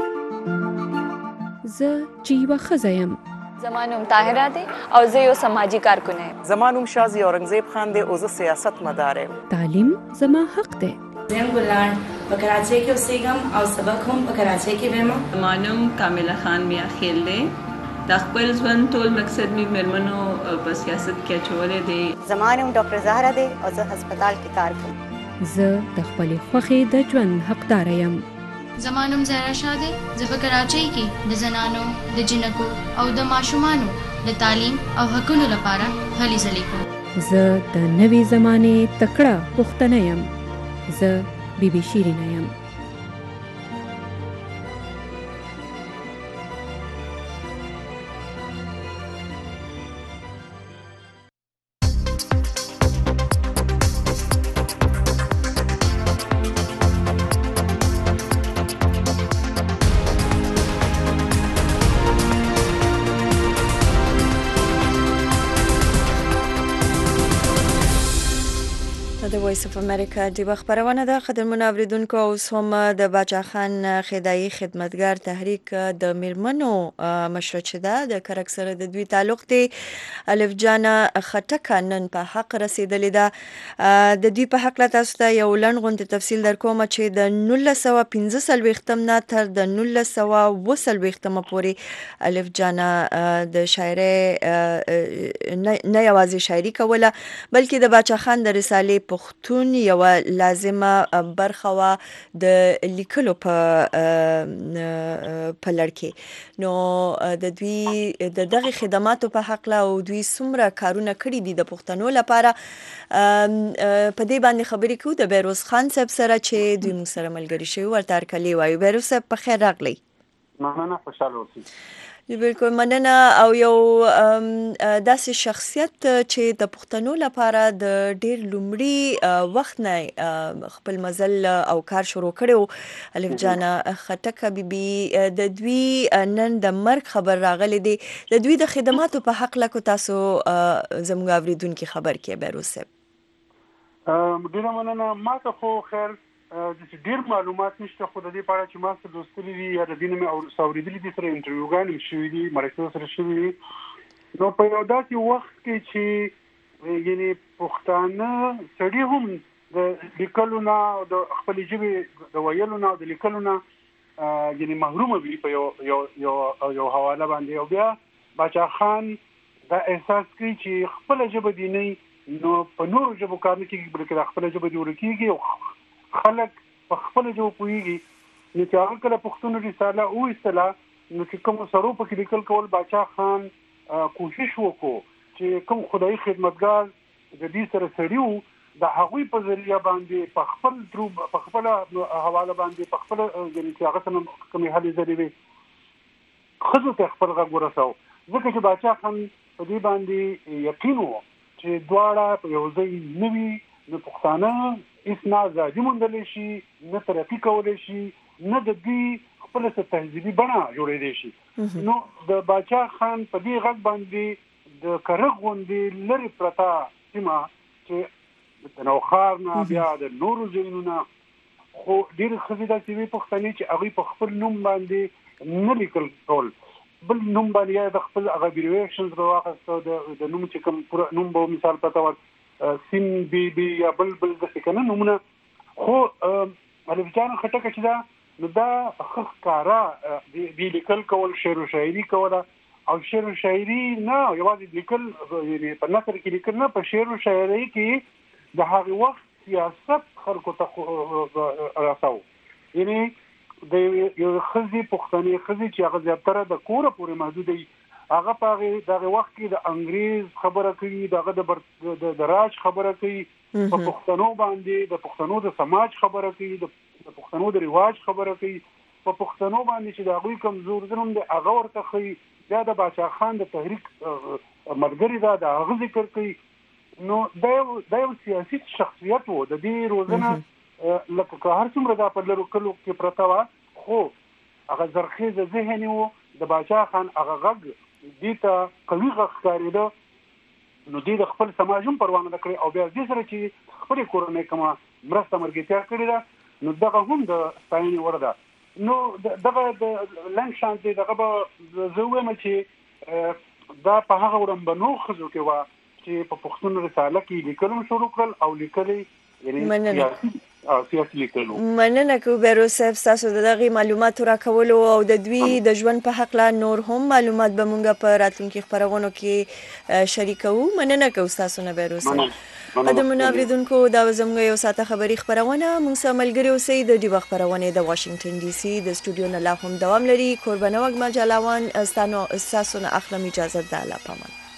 زه چې یوه ښځه یم زما نوم طاهره دی او زه یو سماجي کارکونه یم زما نوم شازي اورنګزیب خان دی او زه سیاست مدار یم تعلیم زما حق دی زه ګلان په کراچۍ کې اوسېږم او سبق هم په کراچۍ کې وایم زما نوم کامله خان میا خیل دی د خپل ژوند ټول مقصد مې مېرمنو په سیاست کې اچولی دی زما نوم ډاکټر زهره دی او زه هسپتال کې کار کوم زه د خپلې خوښې د ژوند حقداره یم زما نوم زهرا شاه دی زه په کراچۍ کې د زنانو د جنکو او د ماشومانو د تعلیم او حقونو لپاره هلې ځلې کوم زه د نوې زمانې تکړه پښتنه یم زه بیبي شیرینه یم د وایس اف امریکا د خبرونه ده قدرمن اوریدونکو اوس هم د باچا خان خدایي خدمتګار تحریک د میرمنو مشره چې ده د کرک سره د دوی تعلق دی الف جانا خټک نن په حق رسیدلې ده د دوی په حق لا تاسو ته یو لنډ غونډه تفصیل درکوم چې د 1915 نه تر د 1920 پورې الف جانا د شاعري نه یوازې شاعري کوله بلکې د باچا خان د رسالې پښتون یو لازمه برخه وا د لیکلو په لړ کې نو د دوی د دغه خدماتو په حق لا او دوی څومره کارونه کړي دي د پښتنو لپاره په دې باندې خبرې کوو د بیروز خان صاحب سره چې دوی موږ سره ملګري شوي ورته هرکلی وایو بیروز صاحب په خیر راغلی مننه خوشاله اوسئ بالکل مننه او یو داسې شخصیت چې د پښتنو لپاره د ډیر لومړي وخت نه خپل مزل او کار شروع کړو الف جانا خټک بیبي د دوی نن د مرګ خبر راغلی دی د دوی د خدماتو په حق لکه تاسو زموږ اوریدونکو خبر کې بیروز صاحب ډیره مننه ما ته خو خیر د ډیر معلومات نشته خو د دې په اړه چې ما څه دوستلي دي یا د دې نه مې اورېدلي دي سره انټرویوګانې مې شوي دي مرکې سره شوي دي نو په یو داسې وخت کې چې یعنې پښتانه سړي هم د لیکلو نه او د خپلې ژبې د ویلو نه او د لیکلو نه یعنې محرومه وي په یو حواله باندې او بیا باچا خان دا احساس کوي چې خپله ژبه دې نه نو په نورو ژبو کار نه کېږي بلکې د خپله ژبه دې ورکېږي او خلک په خپل جو پوهیږي نو چې هغه کله پښتون رساله وایستله نو چې کوم سرو په کې لیکل کول باچا خان کوشش وکړو چې کوم خدایي خدمتګار د دې سره سړي وو د هغوی په ذریعه باندې په خپل حواله باندې په خپل یعنې چې هغه څه کومې هلې ځلې وي ښځو ته خپل غږ ورساو ځکه چې باچا خان په دې باندې یقین وو چې دواړه په یو ځای نه وي نو پښتانه هیڅ نه ازادي موندلی شي نه ترقي کولی شي نه د دوی خپله څه تهذیبي بڼه جوړېدی شي نو د باچا خان په دې غږ باندې د کرغ غوندې لرې پرته سیمه چې د نوښار نه بیا د نورو ځایونو نه خو ډېرې ښځې داسې وې پښتنې چې هغوی په خپل نوم باندې نه لیکل کول بل نوم باندې یا د خپل هغه ابریویشنز به واخیسته د نوم چې کوم پوره نوم به مثال پته ور سین بی بی یا بل داسې که نه نومونه خو الف جان خټک چې دا نو دا ښکارا دی لیکل کول شعر و شاعري کوله او شعر و شاعري نه یوازې لیکل یعنی په نثر کې لیکل نه په شعر و شاعري کې د هغه وخت سیاست خلکو ته راساو یعنی د یو خزي پښتني خزي چې هغه زیاتره د کوره پورې محدود دي هغه په دغه وخت کې د انګريز خبره کوي دغه د راج خبره کوي په پښتنو باندې د پښتنو د سماج خبره کوي د پښتنو د رواج خبره کوي په پښتنو باندې چې د هغوی کمزور ظلم د هغه ورته کوي دا د باچا خان د تحریک مرګري دا د هغه ذکر کوي نو دا یو سیاسي شخصیت وو د دې روزنه لکه هر څومره دا په لرو کلو کې پرته وه خو هغه زرخیز ذهن وو د باچا خان هغه غږ دې ته قوي غږ ښکارېده نو دې د خپل سماج هم پروا نه کړې او بیا دې سره چې خپلې کورنۍ کومه مرسته مرګتیا کړې ده نو دغه هم د ستاینې وړ ده نو دغه د لنډ شانتي دغه به زه وایم چې دا په هغه وړاندبنو ښځو کې وه چې په پښتون رساله کې لیکل هم شروع کړل او لیکل یې سیاسي لیکلو. مننه کوو بیروز صاحب ستاسو د دغې معلوماتو راکولو او د دوی د ژوند په هکله نور هم معلومات به مونږ په راتلونکي خپرونو کې شریکوو. مننه کوو ستاسو نه بیروز صاحب. قدرمنو اوریدونکو دا زموږ یو ساعته خبري خپرونه مونږ سره ملګري اوسئ د ډیوه خپرونې د واشنگټن ډي سي د سټوډیو نه لا هم دوام لري. قربانه وږمه جلاوان ستاسو نه اخلم اجازه ده. الله پامان.